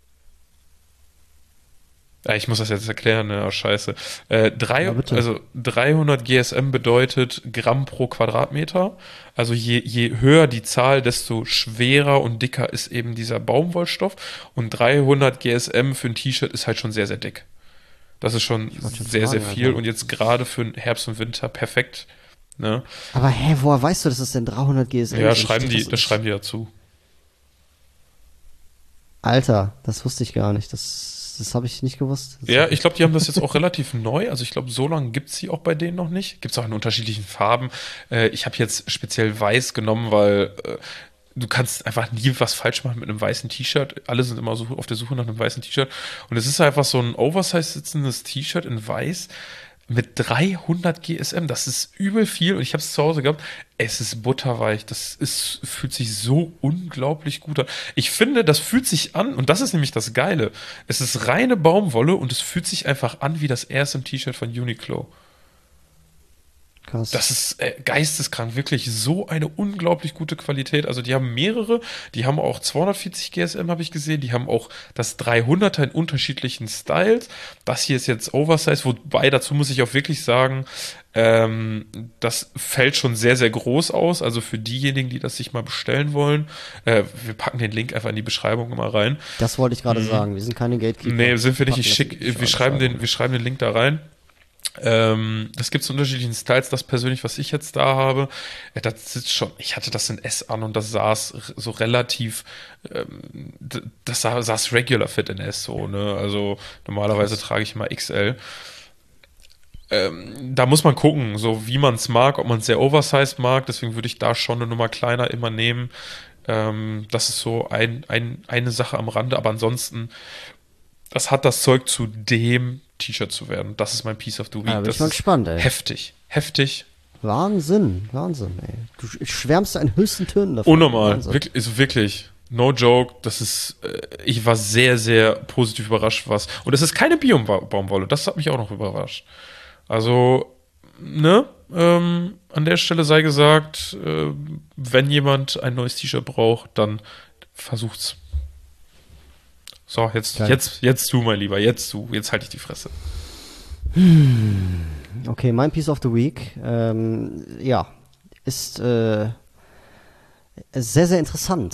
Ja, ich muss das jetzt erklären, ne? Oh, scheiße. Äh, drei, ja, also dreihundert G S M bedeutet Gramm pro Quadratmeter. Also je, je höher die Zahl, desto schwerer und dicker ist eben dieser Baumwollstoff. Und dreihundert G S M für ein T-Shirt ist halt schon sehr, sehr dick. Das ist schon sehr, fragen, sehr viel. Alter. Und jetzt gerade für Herbst und Winter perfekt. Ne? Aber hä, woher weißt du, dass es denn dreihundert G S M ja, ist? Schreiben die, das, das schreiben die dazu. Alter, das wusste ich gar nicht. Das Das habe ich nicht gewusst. Das ja, ich glaube, die haben das jetzt auch relativ neu. Also ich glaube, so lange gibt es sie auch bei denen noch nicht. Gibt es auch in unterschiedlichen Farben. Äh, ich habe jetzt speziell weiß genommen, weil äh, du kannst einfach nie was falsch machen mit einem weißen T-Shirt. Alle sind immer so auf der Suche nach einem weißen T-Shirt. Und es ist einfach so ein oversize sitzendes T-Shirt in weiß mit dreihundert G S M. Das ist übel viel. Und ich habe es zu Hause gehabt. Es ist butterweich. Das ist, fühlt sich so unglaublich gut an. Ich finde, das fühlt sich an, und das ist nämlich das Geile. Es ist reine Baumwolle und es fühlt sich einfach an wie das erste T-Shirt von Uniqlo. Krass. Das ist äh, geisteskrank, wirklich so eine unglaublich gute Qualität. Also die haben mehrere, die haben auch zweihundertvierzig G S M, habe ich gesehen, die haben auch das dreihunderter in unterschiedlichen Styles. Das hier ist jetzt Oversize, wobei dazu muss ich auch wirklich sagen, ähm, das fällt schon sehr, sehr groß aus. Also für diejenigen, die das sich mal bestellen wollen, äh, wir packen den Link einfach in die Beschreibung mal rein. Das wollte ich gerade mhm. sagen, wir sind keine Gatekeeper. Nee, sind wir nicht, ich schick, wir schreiben den, wir schreiben den Link da rein. Ähm, das gibt es in unterschiedlichen Styles. Das persönlich, was ich jetzt da habe, äh, das sitzt schon, ich hatte das in S an und das saß so relativ, ähm, das sah, saß regular fit in S so, ne? Also normalerweise trage ich immer X L. Ähm, da muss man gucken, so wie man es mag, ob man es sehr oversized mag, deswegen würde ich da schon eine Nummer kleiner immer nehmen. Ähm, das ist so ein, ein, eine Sache am Rande, aber ansonsten, das hat das Zeug zu dem T-Shirt zu werden. Das ist mein Piece of the Week. Ja, bin das ich mal ist gespannt, ey. Heftig, heftig. Wahnsinn, Wahnsinn, ey. Du schwärmst in höchsten Tönen davon. Unnormal, wirklich, ist wirklich, no joke, das ist, äh, ich war sehr, sehr positiv überrascht, was, und es ist keine Bio-Baumwolle, das hat mich auch noch überrascht. Also, ne, ähm, an der Stelle sei gesagt, äh, wenn jemand ein neues T-Shirt braucht, dann versucht's. So, jetzt, jetzt, jetzt du, mein Lieber, jetzt du, jetzt halte ich die Fresse. Hm. Okay, mein Piece of the Week, ähm, ja, ist äh, sehr, sehr interessant.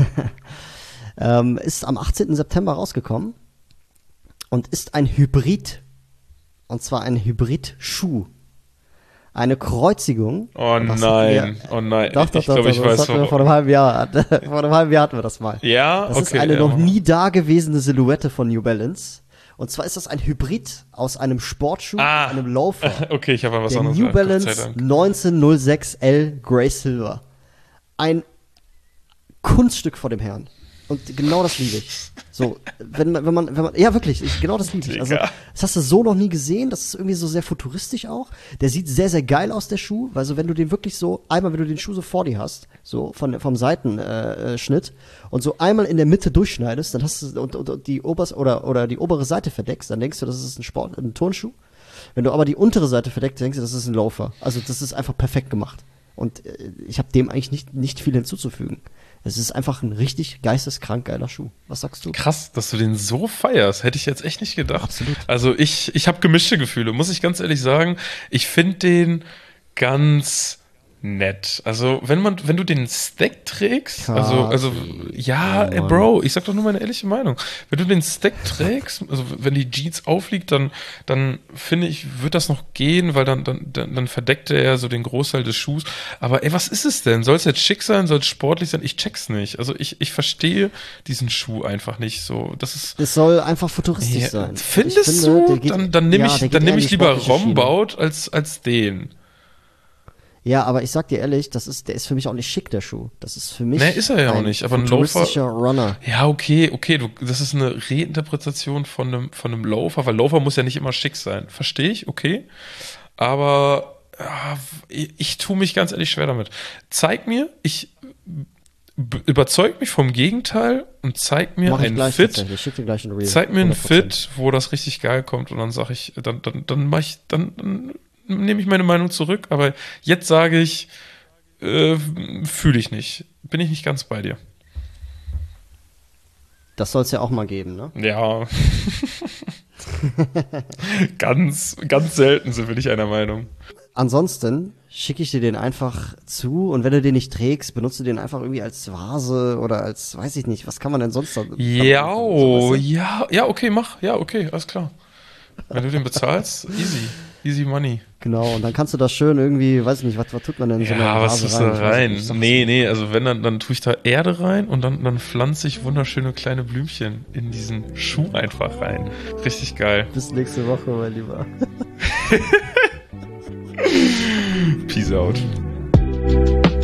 ähm, ist am achtzehnten September rausgekommen und ist ein Hybrid. Und zwar ein Hybrid-Schuh. Eine Kreuzigung. Oh nein, wir, oh nein. Doch, doch, ich glaube, ich weiß, warum. Vor einem halben Jahr, vor einem halben Jahr hatten wir das mal. Ja, das okay. Das ist eine ja. noch nie dagewesene Silhouette von New Balance. Und zwar ist das ein Hybrid aus einem Sportschuh ah, und einem Loafer. Okay, ich habe was der anderes. New Balance neunzehnhundertsechs L Grey Silver. Ein Kunststück vor dem Herrn. Und genau das liebe ich. So, wenn man, wenn man, wenn man, ja wirklich, ich, genau das liebe ich. Also, das hast du so noch nie gesehen. Das ist irgendwie so sehr futuristisch auch. Der sieht sehr, sehr geil aus, der Schuh. Also, wenn du den wirklich so, einmal, wenn du den Schuh so vor dir hast, so von, vom Seitenschnitt, äh, und so einmal in der Mitte durchschneidest, dann hast du, und, und, und die obers, oder, oder die obere Seite verdeckst, dann denkst du, das ist ein Sport, ein Turnschuh. Wenn du aber die untere Seite verdeckst, denkst du, das ist ein Loafer. Also, das ist einfach perfekt gemacht. Und äh, ich habe dem eigentlich nicht, nicht viel hinzuzufügen. Es ist einfach ein richtig geisteskrank geiler Schuh. Was sagst du? Krass, dass du den so feierst. Hätte ich jetzt echt nicht gedacht. Absolut. Also ich, ich habe gemischte Gefühle, muss ich ganz ehrlich sagen. Ich finde den ganz nett. Also, wenn man, wenn du den Stack trägst, Kathi. also, also, ja, Oh, ey, Mann. Bro, ich sag doch nur meine ehrliche Meinung. Wenn du den Stack trägst, also wenn die Jeans aufliegt, dann, dann finde ich, wird das noch gehen, weil dann, dann, dann, dann verdeckt er ja so den Großteil des Schuhs. Aber ey, was ist es denn? Soll es jetzt schick sein? Soll es sportlich sein? Ich check's nicht. Also ich, ich verstehe diesen Schuh einfach nicht so. Das ist, Es soll einfach futuristisch ja, sein. findest Ich finde, du? der geht- dann dann nehme ja, ich, der dann geht eher nehme in ich die lieber sportliche Schiene. Rombaut als, als den. Ja, aber ich sag dir ehrlich, das ist, der ist für mich auch nicht schick, der Schuh. Das ist für mich Nee, ist er ja auch ein nicht, aber ein futuristischer Runner. Ja, okay, okay, du, das ist eine Reinterpretation von einem, von einem Loafer, weil Loafer muss ja nicht immer schick sein. Verstehe ich, okay. Aber ja, ich, ich tue mich ganz ehrlich schwer damit. Zeig mir, ich b- überzeug mich vom Gegenteil und zeig mir Mach ich ein gleich Fit. tatsächlich. Ich schick dir gleich ein Reel. Zeig mir ein hundert Prozent. Fit, wo das richtig geil kommt und dann sag ich, dann, dann, dann mach ich, dann, dann nehme ich meine Meinung zurück, aber jetzt sage ich, äh, fühle ich nicht. Bin ich nicht ganz bei dir. Das soll es ja auch mal geben, ne? Ja. ganz, ganz selten sind wir nicht einer Meinung. Ansonsten schicke ich dir den einfach zu und wenn du den nicht trägst, benutze den einfach irgendwie als Vase oder als, weiß ich nicht, was kann man denn sonst da damit Ja, machen? oh, So, weißt du? ja, ja, okay, mach. Ja, okay, alles klar. Wenn du den bezahlst, easy. Easy money. Genau, und dann kannst du das schön irgendwie, weiß ich nicht, was, was tut man denn in so eine Ja, was Vase tust du da Ich weiß rein? nicht, sag's Nee, mir. nee, also wenn, dann, dann tue ich da Erde rein und dann, dann pflanze ich wunderschöne kleine Blümchen in diesen Schuh einfach rein. Richtig geil. Bis nächste Woche, mein Lieber. Peace out.